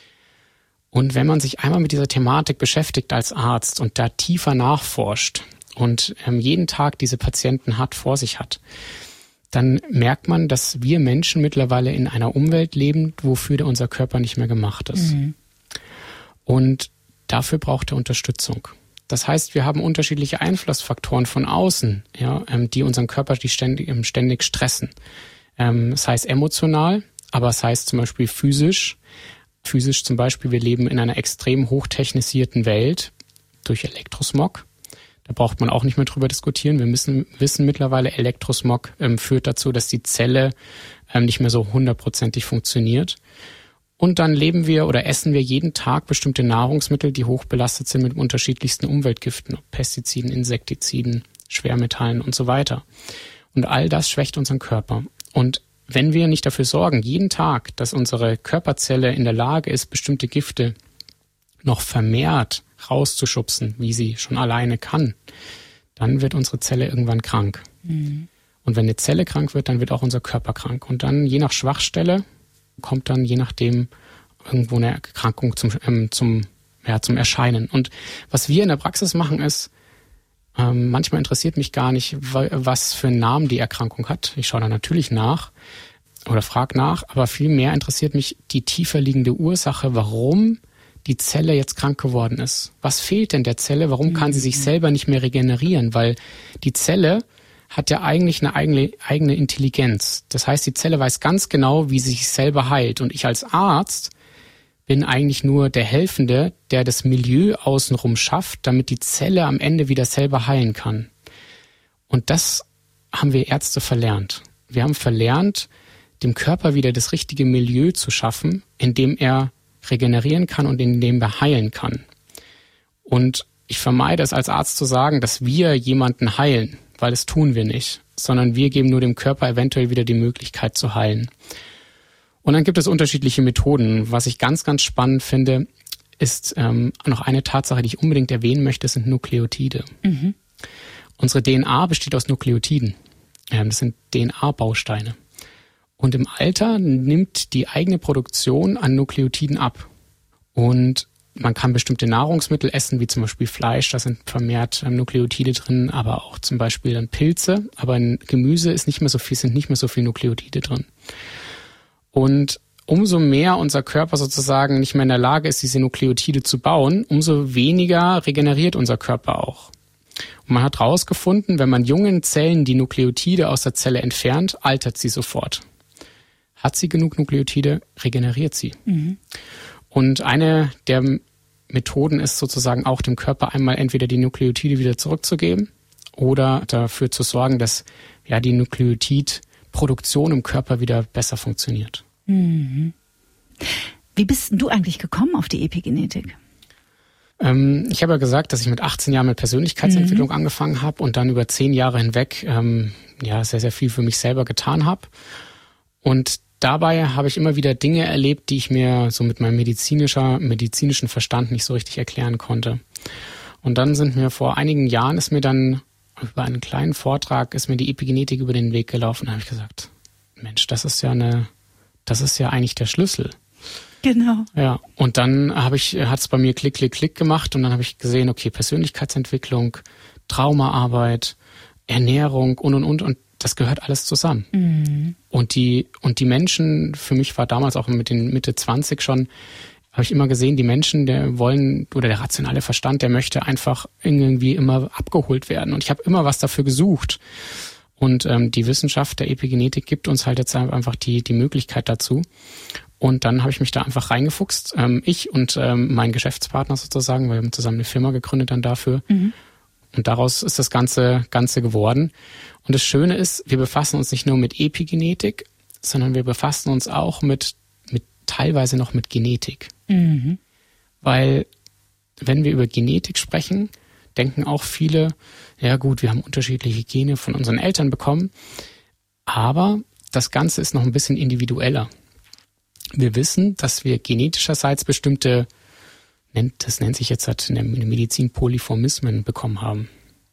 Und wenn man sich einmal mit dieser Thematik beschäftigt als Arzt und da tiefer nachforscht und jeden Tag diese Patienten vor sich hat, dann merkt man, dass wir Menschen mittlerweile in einer Umwelt leben, wofür unser Körper nicht mehr gemacht ist. Mhm. Und dafür braucht er Unterstützung. Das heißt, wir haben unterschiedliche Einflussfaktoren von außen, die unseren Körper ständig stressen. Es heißt emotional, aber es heißt zum Beispiel physisch. Physisch zum Beispiel, wir leben in einer extrem hochtechnisierten Welt durch Elektrosmog. Da braucht man auch nicht mehr drüber diskutieren. Wir wissen mittlerweile, Elektrosmog führt dazu, dass die Zelle nicht mehr so 100%ig funktioniert. Und dann leben wir oder essen wir jeden Tag bestimmte Nahrungsmittel, die hochbelastet sind mit unterschiedlichsten Umweltgiften, Pestiziden, Insektiziden, Schwermetallen und so weiter. Und all das schwächt unseren Körper. Und wenn wir nicht dafür sorgen, jeden Tag, dass unsere Körperzelle in der Lage ist, bestimmte Gifte noch vermehrt rauszuschubsen, wie sie schon alleine kann, dann wird unsere Zelle irgendwann krank. Mhm. Und wenn eine Zelle krank wird, dann wird auch unser Körper krank. Und dann je nach Schwachstelle kommt dann je nachdem irgendwo eine Erkrankung zum Erscheinen. Und was wir in der Praxis machen ist, manchmal interessiert mich gar nicht, was für einen Namen die Erkrankung hat. Ich schaue da natürlich nach oder frage nach, aber vielmehr interessiert mich die tiefer liegende Ursache, warum die Zelle jetzt krank geworden ist. Was fehlt denn der Zelle? Warum kann sie sich selber nicht mehr regenerieren? Weil die Zelle hat ja eigentlich eine eigene Intelligenz. Das heißt, die Zelle weiß ganz genau, wie sie sich selber heilt. Und ich als Arzt bin eigentlich nur der Helfende, der das Milieu außenrum schafft, damit die Zelle am Ende wieder selber heilen kann. Und das haben wir Ärzte verlernt. Wir haben verlernt, dem Körper wieder das richtige Milieu zu schaffen, in dem er regenerieren kann und in dem er heilen kann. Und ich vermeide es als Arzt zu sagen, dass wir jemanden heilen, weil das tun wir nicht, sondern wir geben nur dem Körper eventuell wieder die Möglichkeit zu heilen. Und dann gibt es unterschiedliche Methoden. Was ich ganz, ganz spannend finde, ist noch eine Tatsache, die ich unbedingt erwähnen möchte, sind Nukleotide. Mhm. Unsere DNA besteht aus Nukleotiden. Das sind DNA-Bausteine. Und im Alter nimmt die eigene Produktion an Nukleotiden ab. Und man kann bestimmte Nahrungsmittel essen, wie zum Beispiel Fleisch, da sind vermehrt Nukleotide drin, aber auch zum Beispiel dann Pilze. Aber in Gemüse sind nicht mehr so viel Nukleotide drin. Und umso mehr unser Körper sozusagen nicht mehr in der Lage ist, diese Nukleotide zu bauen, umso weniger regeneriert unser Körper auch. Und man hat herausgefunden, wenn man jungen Zellen die Nukleotide aus der Zelle entfernt, altert sie sofort. Hat sie genug Nukleotide, regeneriert sie. Mhm. Und eine der Methoden ist sozusagen auch dem Körper einmal entweder die Nukleotide wieder zurückzugeben oder dafür zu sorgen, dass ja die Nukleotidproduktion im Körper wieder besser funktioniert. Mhm. Wie bist du eigentlich gekommen auf die Epigenetik? Ich habe ja gesagt, dass ich mit 18 Jahren mit Persönlichkeitsentwicklung angefangen habe und dann über 10 Jahre hinweg sehr, sehr viel für mich selber getan habe. Und dabei habe ich immer wieder Dinge erlebt, die ich mir so mit meinem medizinischen Verstand nicht so richtig erklären konnte. Und dann vor einigen Jahren ist mir dann über einen kleinen Vortrag die Epigenetik über den Weg gelaufen. Da habe ich gesagt, Mensch, das ist ja eigentlich der Schlüssel. Genau. Ja, und dann hat es bei mir Klick gemacht und dann habe ich gesehen, okay, Persönlichkeitsentwicklung, Traumaarbeit, Ernährung und das gehört alles zusammen. Mhm. Und die Menschen, für mich war damals auch mit den Mitte 20 schon, habe ich immer gesehen, die Menschen, der rationale Verstand, der möchte einfach irgendwie immer abgeholt werden. Und ich habe immer was dafür gesucht. Und die Wissenschaft der Epigenetik gibt uns halt jetzt einfach die Möglichkeit dazu. Und dann habe ich mich da einfach reingefuchst. Ich und mein Geschäftspartner sozusagen, weil wir haben zusammen eine Firma gegründet dann dafür. Mhm. Und daraus ist das Ganze geworden. Und das Schöne ist, wir befassen uns nicht nur mit Epigenetik, sondern wir befassen uns auch mit teilweise noch mit Genetik. Mhm. Weil wenn wir über Genetik sprechen, denken auch viele, ja gut, wir haben unterschiedliche Gene von unseren Eltern bekommen. Aber das Ganze ist noch ein bisschen individueller. Wir wissen, dass wir genetischerseits bestimmte, das nennt sich jetzt in der Medizin Polyphomismen bekommen haben.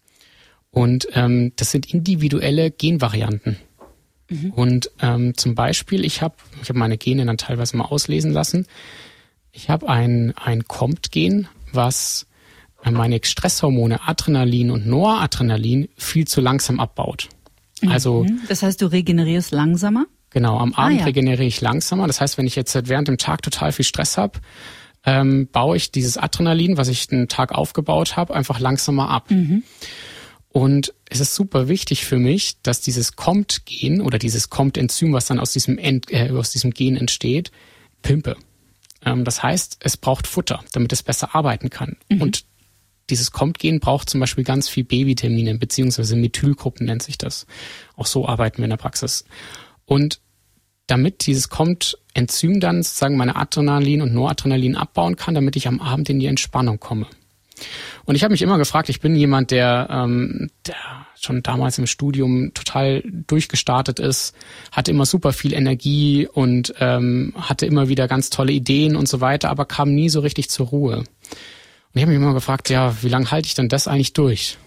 Und das sind individuelle Genvarianten. Mhm. Und zum Beispiel, ich habe meine Gene dann teilweise mal auslesen lassen. Ich habe ein COMT-Gen, was meine Stresshormone Adrenalin und Noradrenalin viel zu langsam abbaut. Also, das heißt, du regenerierst langsamer? Genau, am Abend regeneriere ich langsamer. Das heißt, wenn ich jetzt während dem Tag total viel Stress habe, baue ich dieses Adrenalin, was ich den Tag aufgebaut habe, einfach langsamer ab. Mhm. Und es ist super wichtig für mich, dass dieses COMT-Gen oder dieses COMT-Enzym, was dann aus diesem Gen entsteht, pimpe. Das heißt, es braucht Futter, damit es besser arbeiten kann. Und dieses COMT-Gen braucht zum Beispiel ganz viel B-Vitamine, beziehungsweise Methylgruppen nennt sich das. Auch so arbeiten wir in der Praxis. Und damit dieses COMT-Enzym dann sozusagen meine Adrenalin und Noradrenalin abbauen kann, damit ich am Abend in die Entspannung komme. Und ich habe mich immer gefragt, ich bin jemand, der schon damals im Studium total durchgestartet ist, hatte immer super viel Energie und hatte immer wieder ganz tolle Ideen und so weiter, aber kam nie so richtig zur Ruhe. Und ich habe mich immer gefragt, ja, wie lange halte ich denn das eigentlich durch?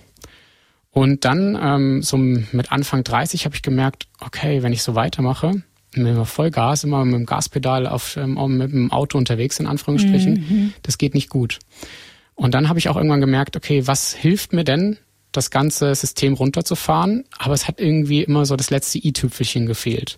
Und dann so mit Anfang 30 habe ich gemerkt, okay, wenn ich so weitermache, mit Vollgas, immer mit dem Gaspedal mit dem Auto unterwegs, in Anführungsstrichen, das geht nicht gut. Und dann habe ich auch irgendwann gemerkt, okay, was hilft mir denn, das ganze System runterzufahren? Aber es hat irgendwie immer so das letzte i-Tüpfelchen gefehlt.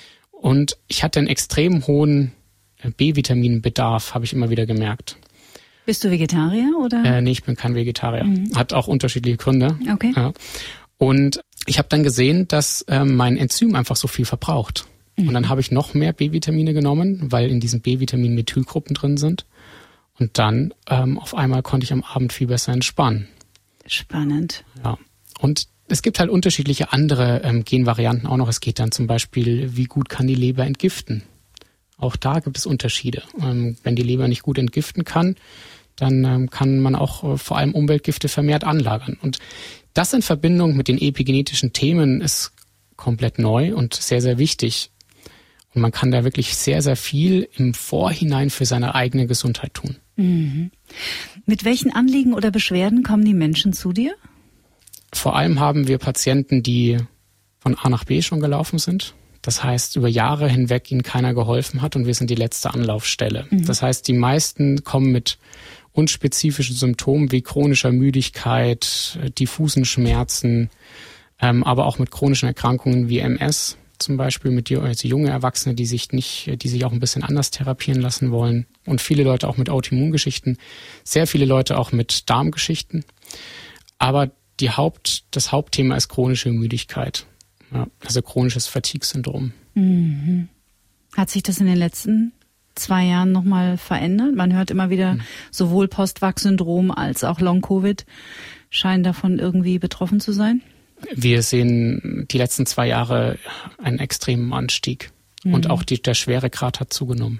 Und ich hatte einen extrem hohen B-Vitaminbedarf, habe ich immer wieder gemerkt. Bist du Vegetarier oder? Nee, ich bin kein Vegetarier. Hat auch unterschiedliche Gründe. Okay. Ja. Und ich habe dann gesehen, dass mein Enzym einfach so viel verbraucht. Und dann habe ich noch mehr B-Vitamine genommen, weil in diesen B-Vitamin Methylgruppen drin sind. Und dann auf einmal konnte ich am Abend viel besser entspannen. Spannend. Ja. Und es gibt halt unterschiedliche andere Genvarianten auch noch. Es geht dann zum Beispiel, wie gut kann die Leber entgiften? Auch da gibt es Unterschiede. Wenn die Leber nicht gut entgiften kann, dann kann man auch vor allem Umweltgifte vermehrt anlagern. Und das in Verbindung mit den epigenetischen Themen ist komplett neu und sehr, sehr wichtig. Und man kann da wirklich sehr, sehr viel im Vorhinein für seine eigene Gesundheit tun. Mhm. Mit welchen Anliegen oder Beschwerden kommen die Menschen zu dir? Vor allem haben wir Patienten, die von A nach B schon gelaufen sind. Das heißt, über Jahre hinweg ihnen keiner geholfen hat und wir sind die letzte Anlaufstelle. Das heißt, die meisten kommen mit unspezifischen Symptomen wie chronischer Müdigkeit, diffusen Schmerzen, aber auch mit chronischen Erkrankungen wie MS. Zum Beispiel mit junge Erwachsene, die sich auch ein bisschen anders therapieren lassen wollen. Und viele Leute auch mit Autoimmungeschichten. Sehr viele Leute auch mit Darmgeschichten. Aber das Hauptthema ist chronische Müdigkeit. Ja, also chronisches Fatigue-Syndrom. Mhm. Hat sich das in den letzten 2 Jahren nochmal verändert? Man hört immer wieder, sowohl Post-Vax-Syndrom als auch Long-Covid scheinen davon irgendwie betroffen zu sein. Wir sehen die letzten 2 Jahre einen extremen Anstieg. Und auch der Schweregrad hat zugenommen.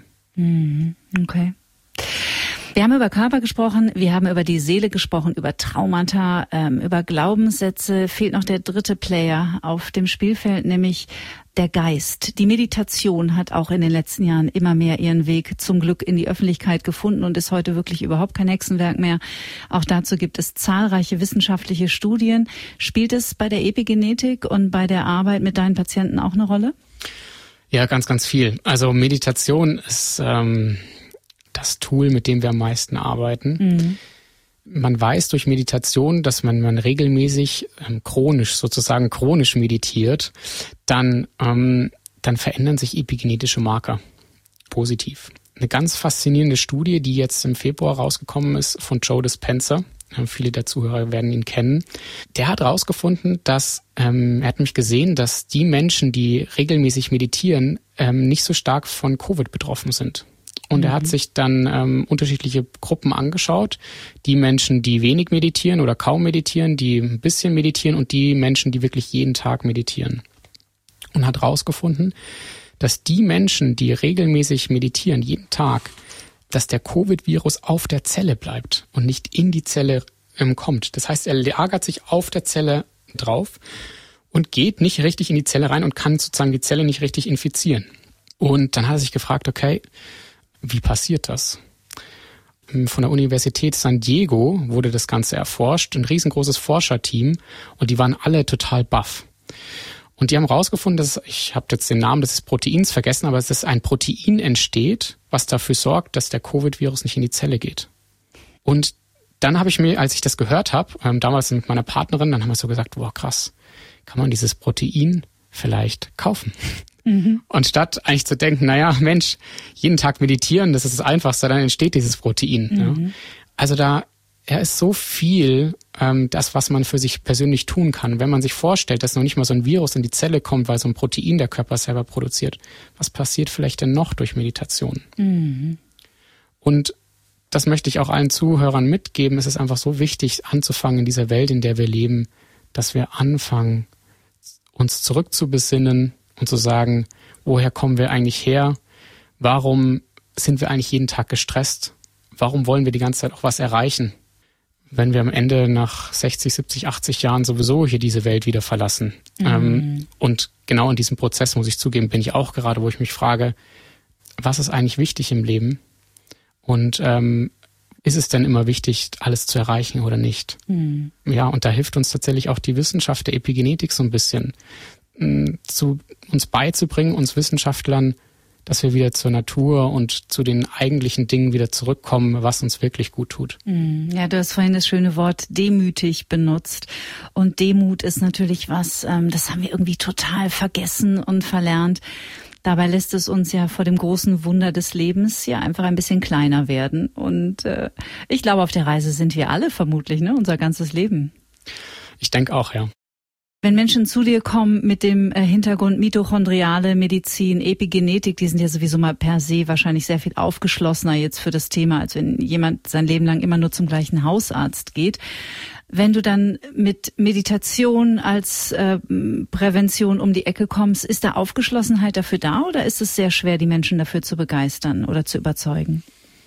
Okay. Wir haben über Körper gesprochen, wir haben über die Seele gesprochen, über Traumata, über Glaubenssätze. Fehlt noch der dritte Player auf dem Spielfeld, nämlich der Geist. Die Meditation hat auch in den letzten Jahren immer mehr ihren Weg zum Glück in die Öffentlichkeit gefunden und ist heute wirklich überhaupt kein Hexenwerk mehr. Auch dazu gibt es zahlreiche wissenschaftliche Studien. Spielt es bei der Epigenetik und bei der Arbeit mit deinen Patienten auch eine Rolle? Ja, ganz, ganz viel. Also Meditation ist das Tool, mit dem wir am meisten arbeiten. Man weiß durch Meditation, dass man regelmäßig chronisch meditiert, dann verändern sich epigenetische Marker positiv. Eine ganz faszinierende Studie, die jetzt im Februar rausgekommen ist von Joe Dispenza. Viele der Zuhörer werden ihn kennen. Der hat rausgefunden, dass er hat nämlich gesehen, dass die Menschen, die regelmäßig meditieren, nicht so stark von Covid betroffen sind. Und er hat sich dann unterschiedliche Gruppen angeschaut. Die Menschen, die wenig meditieren oder kaum meditieren, die ein bisschen meditieren und die Menschen, die wirklich jeden Tag meditieren. Und hat rausgefunden, dass die Menschen, die regelmäßig meditieren, jeden Tag, dass der Covid-Virus auf der Zelle bleibt und nicht in die Zelle kommt. Das heißt, er lagert sich auf der Zelle drauf und geht nicht richtig in die Zelle rein und kann sozusagen die Zelle nicht richtig infizieren. Und dann hat er sich gefragt, okay, wie passiert das? Von der Universität San Diego wurde das Ganze erforscht, ein riesengroßes Forscherteam und die waren alle total baff. Und die haben rausgefunden, ich habe jetzt den Namen des Proteins vergessen, aber dass ein Protein entsteht, was dafür sorgt, dass der Covid-Virus nicht in die Zelle geht. Und dann habe ich mir, als ich das gehört habe, damals mit meiner Partnerin, dann haben wir so gesagt, boah krass, kann man dieses Protein vielleicht kaufen? Und statt eigentlich zu denken, naja, Mensch, jeden Tag meditieren, das ist das Einfachste, dann entsteht dieses Protein. Ja. Also da er ist so viel, das, was man für sich persönlich tun kann. Wenn man sich vorstellt, dass noch nicht mal so ein Virus in die Zelle kommt, weil so ein Protein der Körper selber produziert, was passiert vielleicht denn noch durch Meditation? Mhm. Und das möchte ich auch allen Zuhörern mitgeben. Es ist einfach so wichtig, anzufangen in dieser Welt, in der wir leben, dass wir anfangen, uns zurückzubesinnen und zu sagen, woher kommen wir eigentlich her? Warum sind wir eigentlich jeden Tag gestresst? Warum wollen wir die ganze Zeit auch was erreichen, wenn wir am Ende nach 60, 70, 80 Jahren sowieso hier diese Welt wieder verlassen? Mhm. Und genau in diesem Prozess, muss ich zugeben, bin ich auch gerade, wo ich mich frage, was ist eigentlich wichtig im Leben? Und ist es denn immer wichtig, alles zu erreichen oder nicht? Mhm. Ja, und da hilft uns tatsächlich auch die Wissenschaft der Epigenetik so ein bisschen, uns beizubringen, uns Wissenschaftlern, dass wir wieder zur Natur und zu den eigentlichen Dingen wieder zurückkommen, was uns wirklich gut tut. Ja, du hast vorhin das schöne Wort demütig benutzt. Und Demut ist natürlich was, das haben wir irgendwie total vergessen und verlernt. Dabei lässt es uns ja vor dem großen Wunder des Lebens ja einfach ein bisschen kleiner werden. Und ich glaube, auf der Reise sind wir alle vermutlich, ne? Unser ganzes Leben. Ich denke auch, ja. Wenn Menschen zu dir kommen mit dem Hintergrund mitochondriale Medizin, Epigenetik, die sind ja sowieso mal per se wahrscheinlich sehr viel aufgeschlossener jetzt für das Thema, als wenn jemand sein Leben lang immer nur zum gleichen Hausarzt geht. Wenn du dann mit Meditation als Prävention um die Ecke kommst, ist da Aufgeschlossenheit dafür da oder ist es sehr schwer, die Menschen dafür zu begeistern oder zu überzeugen?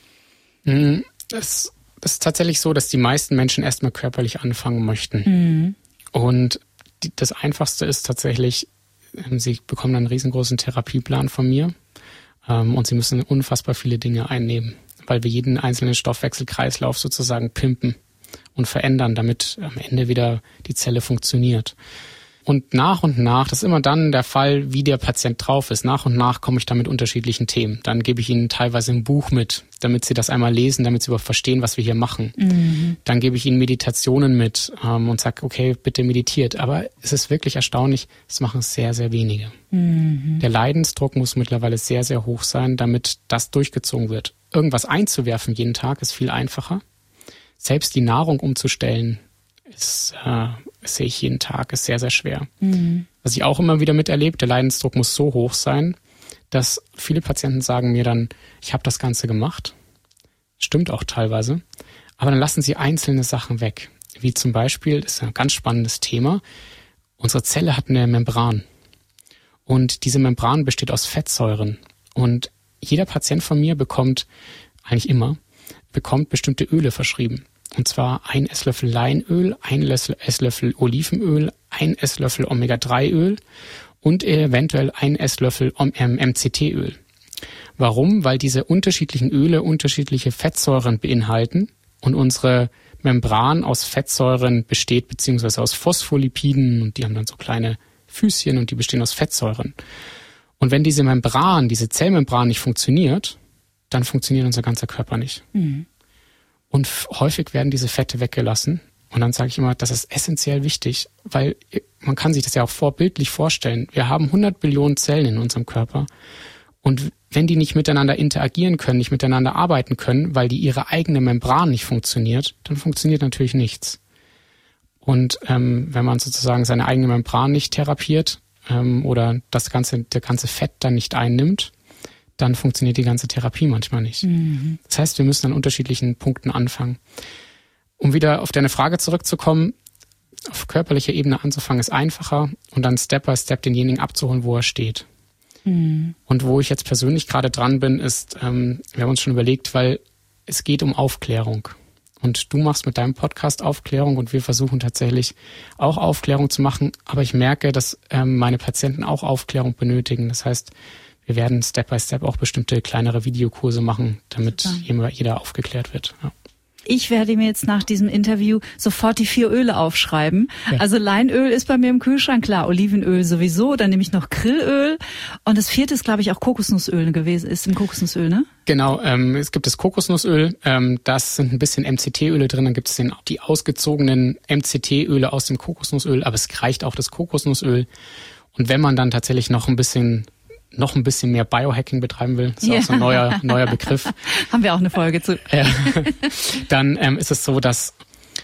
Es ist tatsächlich so, dass die meisten Menschen erstmal körperlich anfangen möchten. Mhm. Und das Einfachste ist tatsächlich, sie bekommen einen riesengroßen Therapieplan von mir und sie müssen unfassbar viele Dinge einnehmen, weil wir jeden einzelnen Stoffwechselkreislauf sozusagen pimpen und verändern, damit am Ende wieder die Zelle funktioniert. Und nach, das ist immer dann der Fall, wie der Patient drauf ist. Nach und nach komme ich da mit unterschiedlichen Themen. Dann gebe ich ihnen teilweise ein Buch mit, damit sie das einmal lesen, damit sie überhaupt verstehen, was wir hier machen. Mhm. Dann gebe ich ihnen Meditationen mit und sage, okay, bitte meditiert. Aber es ist wirklich erstaunlich, es machen sehr, sehr wenige. Mhm. Der Leidensdruck muss mittlerweile sehr, sehr hoch sein, damit das durchgezogen wird. Irgendwas einzuwerfen jeden Tag ist viel einfacher. Selbst die Nahrung umzustellen, sehe ich jeden Tag, ist sehr, sehr schwer. Mhm. Was ich auch immer wieder miterlebe, der Leidensdruck muss so hoch sein, dass viele Patienten sagen mir dann, ich habe das Ganze gemacht. Stimmt auch teilweise. Aber dann lassen sie einzelne Sachen weg. Wie zum Beispiel, das ist ein ganz spannendes Thema, unsere Zelle hat eine Membran. Und diese Membran besteht aus Fettsäuren. Und jeder Patient von mir bekommt bestimmte Öle verschrieben. Und zwar 1 Esslöffel Leinöl, 1 Esslöffel Olivenöl, 1 Esslöffel Omega-3-Öl und eventuell 1 Esslöffel MCT-Öl. Warum? Weil diese unterschiedlichen Öle unterschiedliche Fettsäuren beinhalten und unsere Membran aus Fettsäuren besteht, beziehungsweise aus Phospholipiden, und die haben dann so kleine Füßchen und die bestehen aus Fettsäuren. Und wenn diese Zellmembran nicht funktioniert, dann funktioniert unser ganzer Körper nicht. Mhm. Und häufig werden diese Fette weggelassen. Und dann sage ich immer, das ist essentiell wichtig, weil man kann sich das ja auch vorbildlich vorstellen. Wir haben 100 Billionen Zellen in unserem Körper. Und wenn die nicht miteinander interagieren können, nicht miteinander arbeiten können, weil ihre eigene Membran nicht funktioniert, dann funktioniert natürlich nichts. Und wenn man sozusagen seine eigene Membran nicht therapiert oder der ganze Fett dann nicht einnimmt, dann funktioniert die ganze Therapie manchmal nicht. Mhm. Das heißt, wir müssen an unterschiedlichen Punkten anfangen. Um wieder auf deine Frage zurückzukommen, auf körperlicher Ebene anzufangen ist einfacher und dann Step by Step denjenigen abzuholen, wo er steht. Mhm. Und wo ich jetzt persönlich gerade dran bin, ist, wir haben uns schon überlegt, weil es geht um Aufklärung. Und du machst mit deinem Podcast Aufklärung und wir versuchen tatsächlich auch Aufklärung zu machen. Aber ich merke, dass meine Patienten auch Aufklärung benötigen. Das heißt, wir werden Step by Step auch bestimmte kleinere Videokurse machen, damit jeder aufgeklärt wird. Ja. Ich werde mir jetzt nach diesem Interview sofort die 4 Öle aufschreiben. Ja. Also Leinöl ist bei mir im Kühlschrank, klar, Olivenöl sowieso, dann nehme ich noch Grillöl und das 4. ist, glaube ich, auch Kokosnussöl gewesen, ist im Kokosnussöl, ne? Genau, es gibt das Kokosnussöl, das sind ein bisschen MCT-Öle drin, dann gibt es die ausgezogenen MCT-Öle aus dem Kokosnussöl, aber es reicht auch das Kokosnussöl. Und wenn man dann tatsächlich noch ein bisschen noch ein bisschen mehr Biohacking betreiben will, das ist auch so ein neuer Begriff. Haben wir auch eine Folge zu. Dann ist es so, dass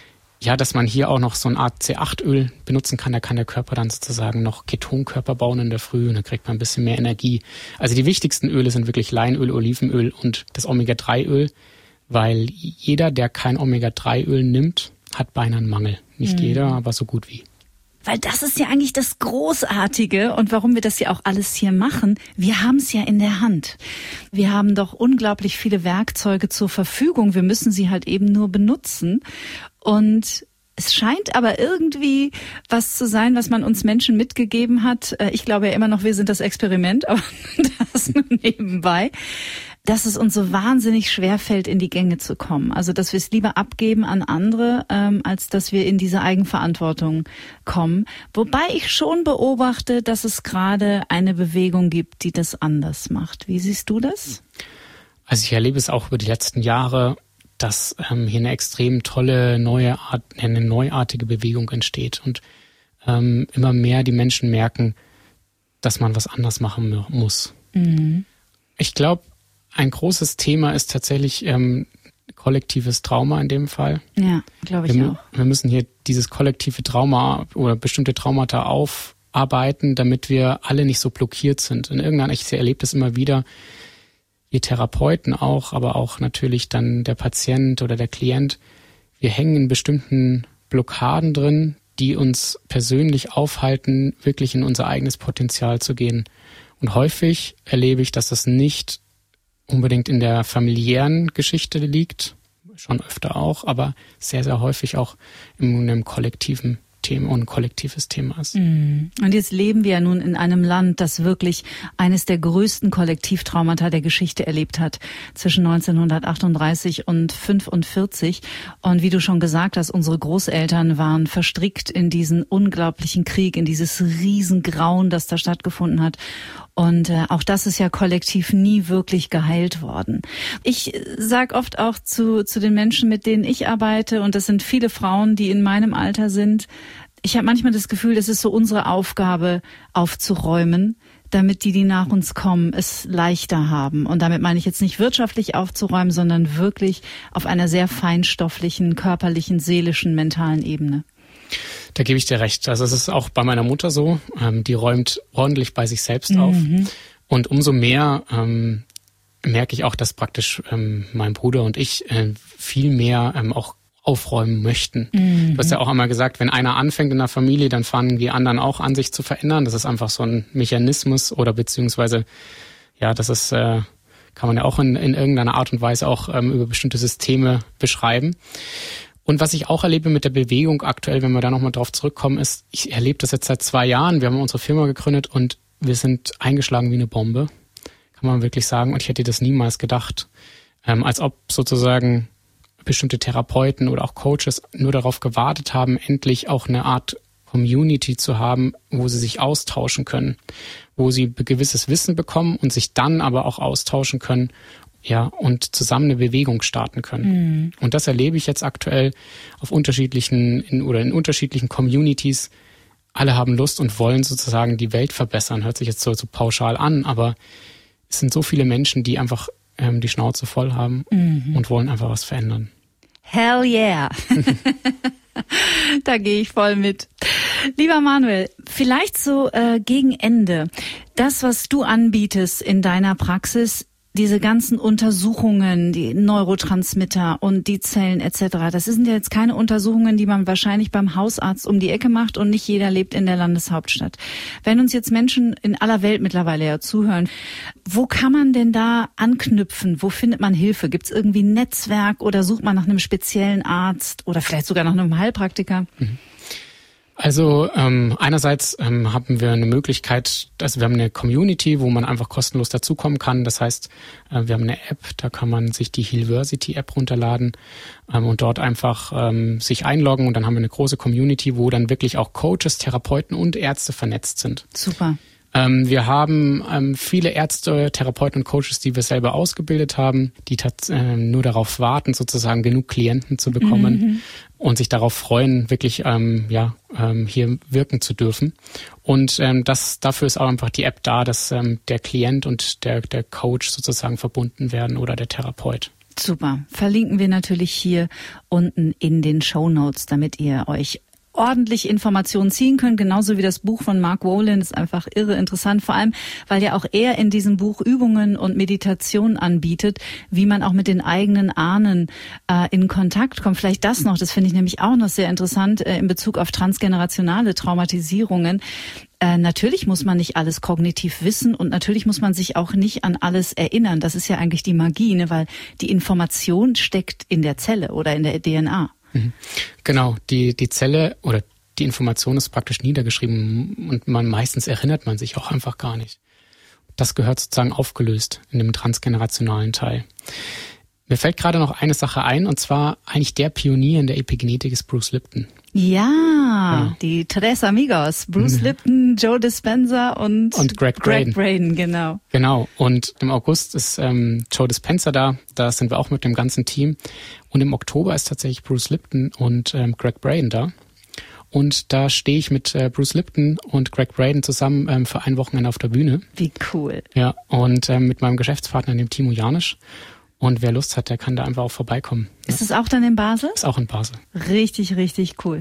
man hier auch noch so eine Art C8-Öl benutzen kann. Da kann der Körper dann sozusagen noch Ketonkörper bauen in der Früh und dann kriegt man ein bisschen mehr Energie. Also die wichtigsten Öle sind wirklich Leinöl, Olivenöl und das Omega-3-Öl, weil jeder, der kein Omega-3-Öl nimmt, hat beinahe einen Mangel. Nicht jeder, aber so gut wie. Weil das ist ja eigentlich das Großartige und warum wir das ja auch alles hier machen. Wir haben es ja in der Hand. Wir haben doch unglaublich viele Werkzeuge zur Verfügung. Wir müssen sie halt eben nur benutzen. Und es scheint aber irgendwie was zu sein, was man uns Menschen mitgegeben hat. Ich glaube ja immer noch, wir sind das Experiment, aber das nur nebenbei. Dass es uns so wahnsinnig schwerfällt, in die Gänge zu kommen. Also, dass wir es lieber abgeben an andere, als dass wir in diese Eigenverantwortung kommen. Wobei ich schon beobachte, dass es gerade eine Bewegung gibt, die das anders macht. Wie siehst du das? Also ich erlebe es auch über die letzten Jahre, dass hier eine extrem tolle, eine neuartige Bewegung entsteht. Und immer mehr die Menschen merken, dass man was anders machen muss. Mhm. Ich glaube, ein großes Thema ist tatsächlich kollektives Trauma in dem Fall. Ja, glaube ich auch. Wir müssen hier dieses kollektive Trauma oder bestimmte Traumata aufarbeiten, damit wir alle nicht so blockiert sind. Ich erlebe das immer wieder, wir Therapeuten auch, aber auch natürlich dann der Patient oder der Klient. Wir hängen in bestimmten Blockaden drin, die uns persönlich aufhalten, wirklich in unser eigenes Potenzial zu gehen. Und häufig erlebe ich, dass das nicht unbedingt in der familiären Geschichte liegt, schon öfter auch, aber sehr, sehr häufig auch in einem kollektiven Thema und ein kollektives Thema ist. Und jetzt leben wir ja nun in einem Land, das wirklich eines der größten Kollektivtraumata der Geschichte erlebt hat, zwischen 1938 und 1945. Und wie du schon gesagt hast, unsere Großeltern waren verstrickt in diesen unglaublichen Krieg, in dieses Riesengrauen, das da stattgefunden hat. Und auch das ist ja kollektiv nie wirklich geheilt worden. Ich sag oft auch zu den Menschen, mit denen ich arbeite, und das sind viele Frauen, die in meinem Alter sind, ich habe manchmal das Gefühl, das ist so unsere Aufgabe, aufzuräumen, damit die nach uns kommen, es leichter haben. Und damit meine ich jetzt nicht wirtschaftlich aufzuräumen, sondern wirklich auf einer sehr feinstofflichen, körperlichen, seelischen, mentalen Ebene. Da gebe ich dir recht. Also es ist auch bei meiner Mutter so, die räumt ordentlich bei sich selbst auf. Und umso mehr merke ich auch, dass praktisch mein Bruder und ich viel mehr auch aufräumen möchten. Du hast ja auch einmal gesagt, wenn einer anfängt in der Familie, dann fangen die anderen auch an, sich zu verändern. Das ist einfach so ein Mechanismus oder beziehungsweise, ja, das ist, kann man ja auch in irgendeiner Art und Weise auch über bestimmte Systeme beschreiben. Und was ich auch erlebe mit der Bewegung aktuell, wenn wir da nochmal drauf zurückkommen, ist, ich erlebe das jetzt seit 2 Jahren. Wir haben unsere Firma gegründet und wir sind eingeschlagen wie eine Bombe, kann man wirklich sagen. Und ich hätte das niemals gedacht. Als ob sozusagen bestimmte Therapeuten oder auch Coaches nur darauf gewartet haben, endlich auch eine Art Community zu haben, wo sie sich austauschen können, wo sie gewisses Wissen bekommen und sich dann aber auch austauschen können, ja, und zusammen eine Bewegung starten können. Und das erlebe ich jetzt aktuell auf in unterschiedlichen Communities. Alle haben Lust und wollen sozusagen die Welt verbessern. Hört sich jetzt so pauschal an, aber es sind so viele Menschen, die einfach die Schnauze voll haben und wollen einfach was verändern. Hell yeah! Da gehe ich voll mit. Lieber Manuel, vielleicht so gegen Ende. Das, was du anbietest in deiner Praxis, diese ganzen Untersuchungen, die Neurotransmitter und die Zellen etc., das sind ja jetzt keine Untersuchungen, die man wahrscheinlich beim Hausarzt um die Ecke macht und nicht jeder lebt in der Landeshauptstadt. Wenn uns jetzt Menschen in aller Welt mittlerweile ja zuhören, wo kann man denn da anknüpfen? Wo findet man Hilfe? Gibt es irgendwie ein Netzwerk oder sucht man nach einem speziellen Arzt oder vielleicht sogar nach einem Heilpraktiker? Also einerseits haben wir eine Möglichkeit, also wir haben eine Community, wo man einfach kostenlos dazukommen kann. Das heißt, wir haben eine App, da kann man sich die Healversity-App runterladen und dort einfach sich einloggen. Und dann haben wir eine große Community, wo dann wirklich auch Coaches, Therapeuten und Ärzte vernetzt sind. Super. Wir haben viele Ärzte, Therapeuten und Coaches, die wir selber ausgebildet haben, die nur darauf warten, sozusagen genug Klienten zu bekommen und sich darauf freuen, wirklich hier wirken zu dürfen. Und dafür ist auch einfach die App da, dass der Klient und der Coach sozusagen verbunden werden oder der Therapeut. Super. Verlinken wir natürlich hier unten in den Shownotes, damit ihr euch ordentlich Informationen ziehen können, genauso wie das Buch von Mark Wolynn, ist einfach irre interessant, vor allem, weil ja auch er in diesem Buch Übungen und Meditationen anbietet, wie man auch mit den eigenen Ahnen in Kontakt kommt. Vielleicht das noch, das finde ich nämlich auch noch sehr interessant in Bezug auf transgenerationale Traumatisierungen. Natürlich muss man nicht alles kognitiv wissen und natürlich muss man sich auch nicht an alles erinnern. Das ist ja eigentlich die Magie, ne? Weil die Information steckt in der Zelle oder in der DNA. Genau, die Zelle oder die Information ist praktisch niedergeschrieben und meistens erinnert man sich auch einfach gar nicht. Das gehört sozusagen aufgelöst in dem transgenerationalen Teil. Mir fällt gerade noch eine Sache ein, und zwar eigentlich der Pionier in der Epigenetik ist Bruce Lipton. Ja, die Tres Amigos, Bruce Lipton, Joe Dispenza und Greg Braden, genau. Genau, und im August ist Joe Dispenza da sind wir auch mit dem ganzen Team. Und im Oktober ist tatsächlich Bruce Lipton und Greg Braden da. Und da stehe ich mit Bruce Lipton und Greg Braden zusammen für ein Wochenende auf der Bühne. Wie cool. Ja, und mit meinem Geschäftspartner, dem Timo Janisch. Und wer Lust hat, der kann da einfach auch vorbeikommen. Ist es auch dann in Basel? Ist auch in Basel. Richtig, richtig cool.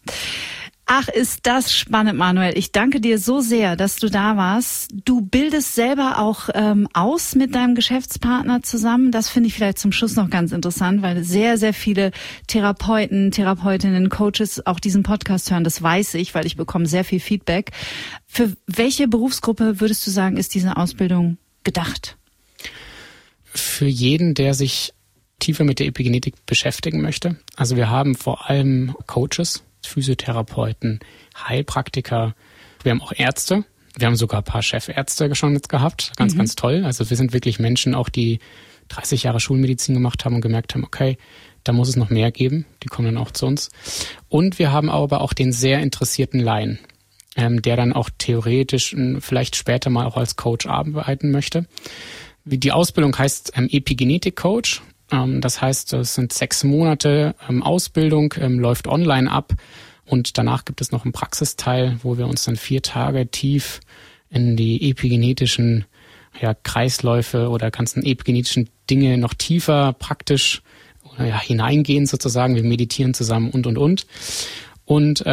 Ach, ist das spannend, Manuel. Ich danke dir so sehr, dass du da warst. Du bildest selber auch aus mit deinem Geschäftspartner zusammen. Das finde ich vielleicht zum Schluss noch ganz interessant, weil sehr, sehr viele Therapeuten, Therapeutinnen, Coaches auch diesen Podcast hören. Das weiß ich, weil ich bekomme sehr viel Feedback. Für welche Berufsgruppe würdest du sagen, ist diese Ausbildung gedacht? Für jeden, der sich tiefer mit der Epigenetik beschäftigen möchte. Also wir haben vor allem Coaches, Physiotherapeuten, Heilpraktiker. Wir haben auch Ärzte. Wir haben sogar ein paar Chefärzte schon jetzt gehabt. Ganz, ganz toll. Also wir sind wirklich Menschen auch, die 30 Jahre Schulmedizin gemacht haben und gemerkt haben, okay, da muss es noch mehr geben. Die kommen dann auch zu uns. Und wir haben aber auch den sehr interessierten Laien, der dann auch theoretisch vielleicht später mal auch als Coach arbeiten möchte. Die Ausbildung heißt Epigenetik-Coach. Das heißt, es sind 6 Monate Ausbildung, läuft online ab und danach gibt es noch einen Praxisteil, wo wir uns dann 4 Tage tief in die epigenetischen Kreisläufe oder ganzen epigenetischen Dinge noch tiefer praktisch hineingehen sozusagen. Wir meditieren zusammen und. Und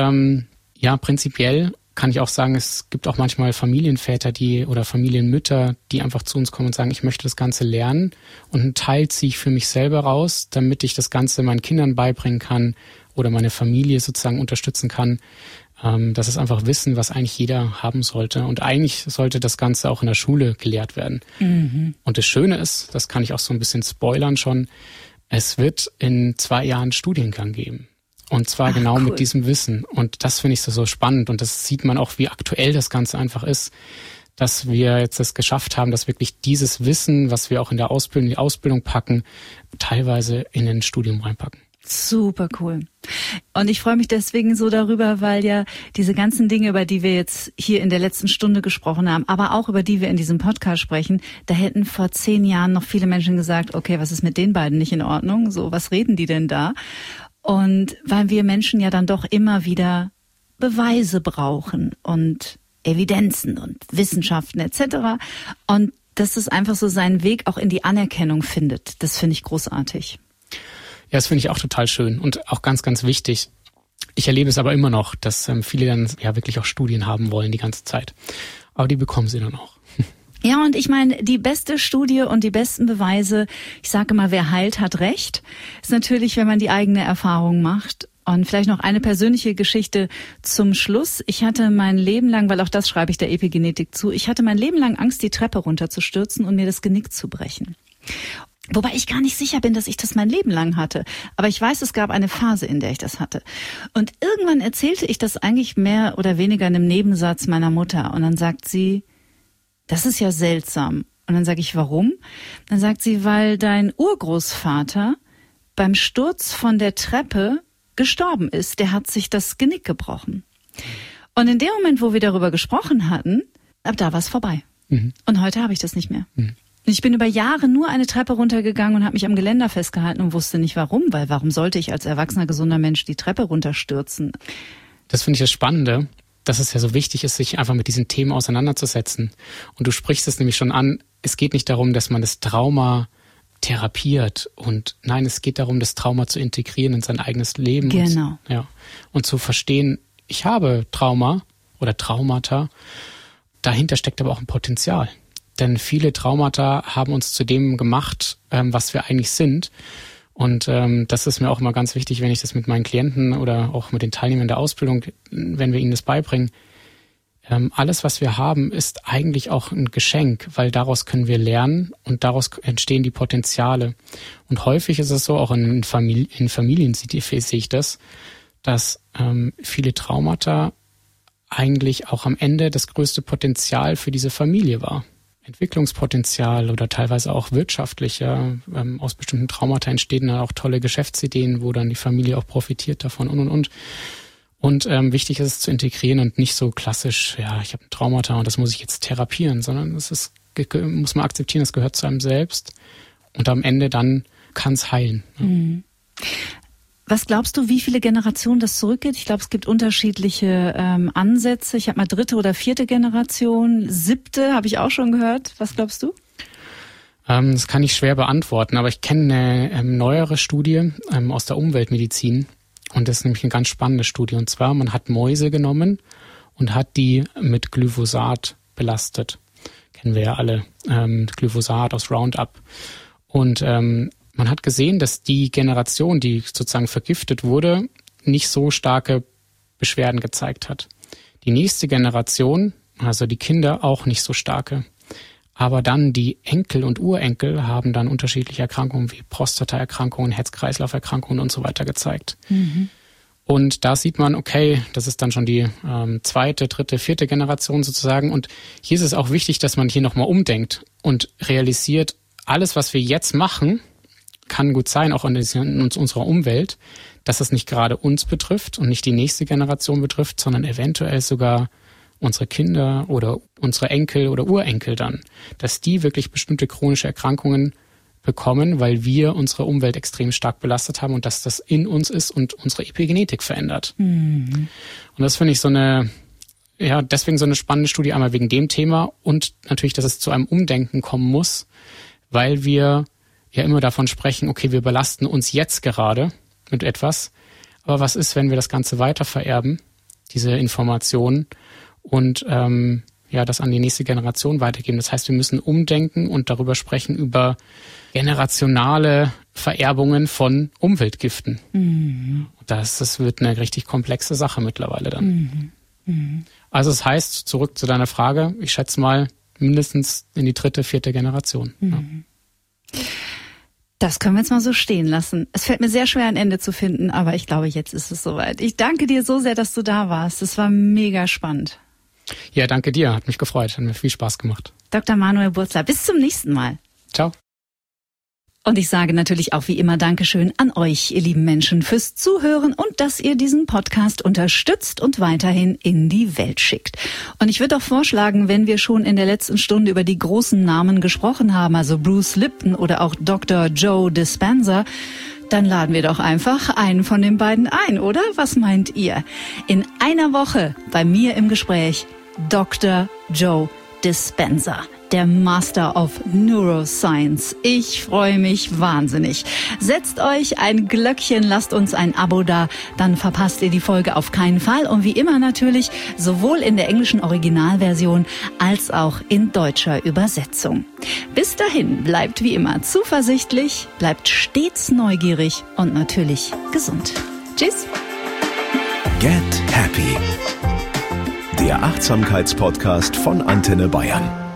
prinzipiell kann ich auch sagen, es gibt auch manchmal Familienväter oder Familienmütter, die einfach zu uns kommen und sagen, ich möchte das Ganze lernen und einen Teil ziehe ich für mich selber raus, damit ich das Ganze meinen Kindern beibringen kann oder meine Familie sozusagen unterstützen kann. Das ist einfach Wissen, was eigentlich jeder haben sollte. Und eigentlich sollte das Ganze auch in der Schule gelehrt werden. Und das Schöne ist, das kann ich auch so ein bisschen spoilern schon, es wird in 2 Jahren Studiengang geben. Und zwar cool. Mit diesem Wissen. Und das finde ich so spannend. Und das sieht man auch, wie aktuell das Ganze einfach ist, dass wir jetzt es geschafft haben, dass wirklich dieses Wissen, was wir auch in die Ausbildung packen, teilweise in ein Studium reinpacken. Super cool. Und ich freue mich deswegen so darüber, weil ja diese ganzen Dinge, über die wir jetzt hier in der letzten Stunde gesprochen haben, aber auch über die wir in diesem Podcast sprechen, da hätten vor 10 Jahren noch viele Menschen gesagt, okay, was ist mit den beiden nicht in Ordnung? So, was reden die denn da? Und weil wir Menschen ja dann doch immer wieder Beweise brauchen und Evidenzen und Wissenschaften etc. Und dass es einfach so seinen Weg auch in die Anerkennung findet. Das finde ich großartig. Ja, das finde ich auch total schön und auch ganz, ganz wichtig. Ich erlebe es aber immer noch, dass viele dann wirklich auch Studien haben wollen die ganze Zeit. Aber die bekommen sie dann auch. Ja, und ich meine, die beste Studie und die besten Beweise, ich sage immer, wer heilt, hat Recht, ist natürlich, wenn man die eigene Erfahrung macht. Und vielleicht noch eine persönliche Geschichte zum Schluss. Ich hatte mein Leben lang, weil auch das schreibe ich der Epigenetik zu, ich hatte mein Leben lang Angst, die Treppe runterzustürzen und mir das Genick zu brechen. Wobei ich gar nicht sicher bin, dass ich das mein Leben lang hatte. Aber ich weiß, es gab eine Phase, in der ich das hatte. Und irgendwann erzählte ich das eigentlich mehr oder weniger in einem Nebensatz meiner Mutter. Und dann sagt sie, das ist ja seltsam. Und dann sage ich, warum? Dann sagt sie, weil dein Urgroßvater beim Sturz von der Treppe gestorben ist. Der hat sich das Genick gebrochen. Und in dem Moment, wo wir darüber gesprochen hatten, Ab da war es vorbei. Und heute habe ich das nicht mehr. Ich bin über Jahre nur eine Treppe runtergegangen und habe mich am Geländer festgehalten und wusste nicht warum, weil warum sollte ich als erwachsener, gesunder Mensch die Treppe runterstürzen? Das finde ich das Spannende, dass es ja so wichtig ist, sich einfach mit diesen Themen auseinanderzusetzen. Und du sprichst es nämlich schon an, es geht nicht darum, dass man das Trauma therapiert und nein, es geht darum, das Trauma zu integrieren in sein eigenes Leben. Genau. Und zu verstehen, ich habe Trauma oder Traumata, dahinter steckt aber auch ein Potenzial. Denn viele Traumata haben uns zu dem gemacht, was wir eigentlich sind. Und das ist mir auch immer ganz wichtig, wenn ich das mit meinen Klienten oder auch mit den Teilnehmern der Ausbildung, wenn wir ihnen das beibringen. Alles, was wir haben, ist eigentlich auch ein Geschenk, weil daraus können wir lernen und daraus entstehen die Potenziale. Und häufig ist es so, auch in Familien sehe ich das, dass viele Traumata eigentlich auch am Ende das größte Potenzial für diese Familie war. Entwicklungspotenzial oder teilweise auch wirtschaftlicher. Aus bestimmten Traumata entstehen dann auch tolle Geschäftsideen, wo dann die Familie auch profitiert davon und. Und wichtig ist es zu integrieren und nicht so klassisch, ja, ich habe ein Traumata und das muss ich jetzt therapieren, sondern muss man akzeptieren, das gehört zu einem selbst und am Ende dann kann es heilen. Mhm. Was glaubst du, wie viele Generationen das zurückgeht? Ich glaube, es gibt unterschiedliche Ansätze. Ich habe mal 3. oder 4. Generation, 7. habe ich auch schon gehört. Was glaubst du? Das kann ich schwer beantworten, aber ich kenne eine neuere Studie aus der Umweltmedizin und das ist nämlich eine ganz spannende Studie. Und zwar, man hat Mäuse genommen und hat die mit Glyphosat belastet. Kennen wir ja alle, Glyphosat aus Roundup. Und man hat gesehen, dass die Generation, die sozusagen vergiftet wurde, nicht so starke Beschwerden gezeigt hat. Die nächste Generation, also die Kinder, auch nicht so starke. Aber dann die Enkel und Urenkel haben dann unterschiedliche Erkrankungen wie Prostataerkrankungen, Herz-Kreislauf-Erkrankungen und so weiter gezeigt. Mhm. Und da sieht man, okay, das ist dann schon die 2., 3., 4. Generation sozusagen. Und hier ist es auch wichtig, dass man hier nochmal umdenkt und realisiert, alles, was wir jetzt machen, kann gut sein, auch in unserer Umwelt, dass es nicht gerade uns betrifft und nicht die nächste Generation betrifft, sondern eventuell sogar unsere Kinder oder unsere Enkel oder Urenkel dann, dass die wirklich bestimmte chronische Erkrankungen bekommen, weil wir unsere Umwelt extrem stark belastet haben und dass das in uns ist und unsere Epigenetik verändert. Mhm. Und das finde ich deswegen so eine spannende Studie, einmal wegen dem Thema und natürlich, dass es zu einem Umdenken kommen muss, weil wir ja immer davon sprechen, okay, wir belasten uns jetzt gerade mit etwas, aber was ist, wenn wir das Ganze weiter vererben, diese Informationen und das an die nächste Generation weitergeben. Das heißt, wir müssen umdenken und darüber sprechen, über generationale Vererbungen von Umweltgiften. Mhm. Das wird eine richtig komplexe Sache mittlerweile dann. Mhm. Mhm. Also das heißt, zurück zu deiner Frage, ich schätze mal mindestens in die 3., 4. Generation. Mhm. Ja. Das können wir jetzt mal so stehen lassen. Es fällt mir sehr schwer, ein Ende zu finden, aber ich glaube, jetzt ist es soweit. Ich danke dir so sehr, dass du da warst. Es war mega spannend. Ja, danke dir. Hat mich gefreut. Hat mir viel Spaß gemacht. Dr. Manuel Burzler, bis zum nächsten Mal. Ciao. Und ich sage natürlich auch wie immer Dankeschön an euch, ihr lieben Menschen, fürs Zuhören und dass ihr diesen Podcast unterstützt und weiterhin in die Welt schickt. Und ich würde auch vorschlagen, wenn wir schon in der letzten Stunde über die großen Namen gesprochen haben, also Bruce Lipton oder auch Dr. Joe Dispenza, dann laden wir doch einfach einen von den beiden ein, oder? Was meint ihr? In einer Woche bei mir im Gespräch Dr. Joe Dispenza, der Master of Neuroscience. Ich freue mich wahnsinnig. Setzt euch ein Glöckchen, lasst uns ein Abo da, dann verpasst ihr die Folge auf keinen Fall. Und wie immer natürlich sowohl in der englischen Originalversion als auch in deutscher Übersetzung. Bis dahin bleibt wie immer zuversichtlich, bleibt stets neugierig und natürlich gesund. Tschüss. Get Happy. Der Achtsamkeitspodcast von Antenne Bayern.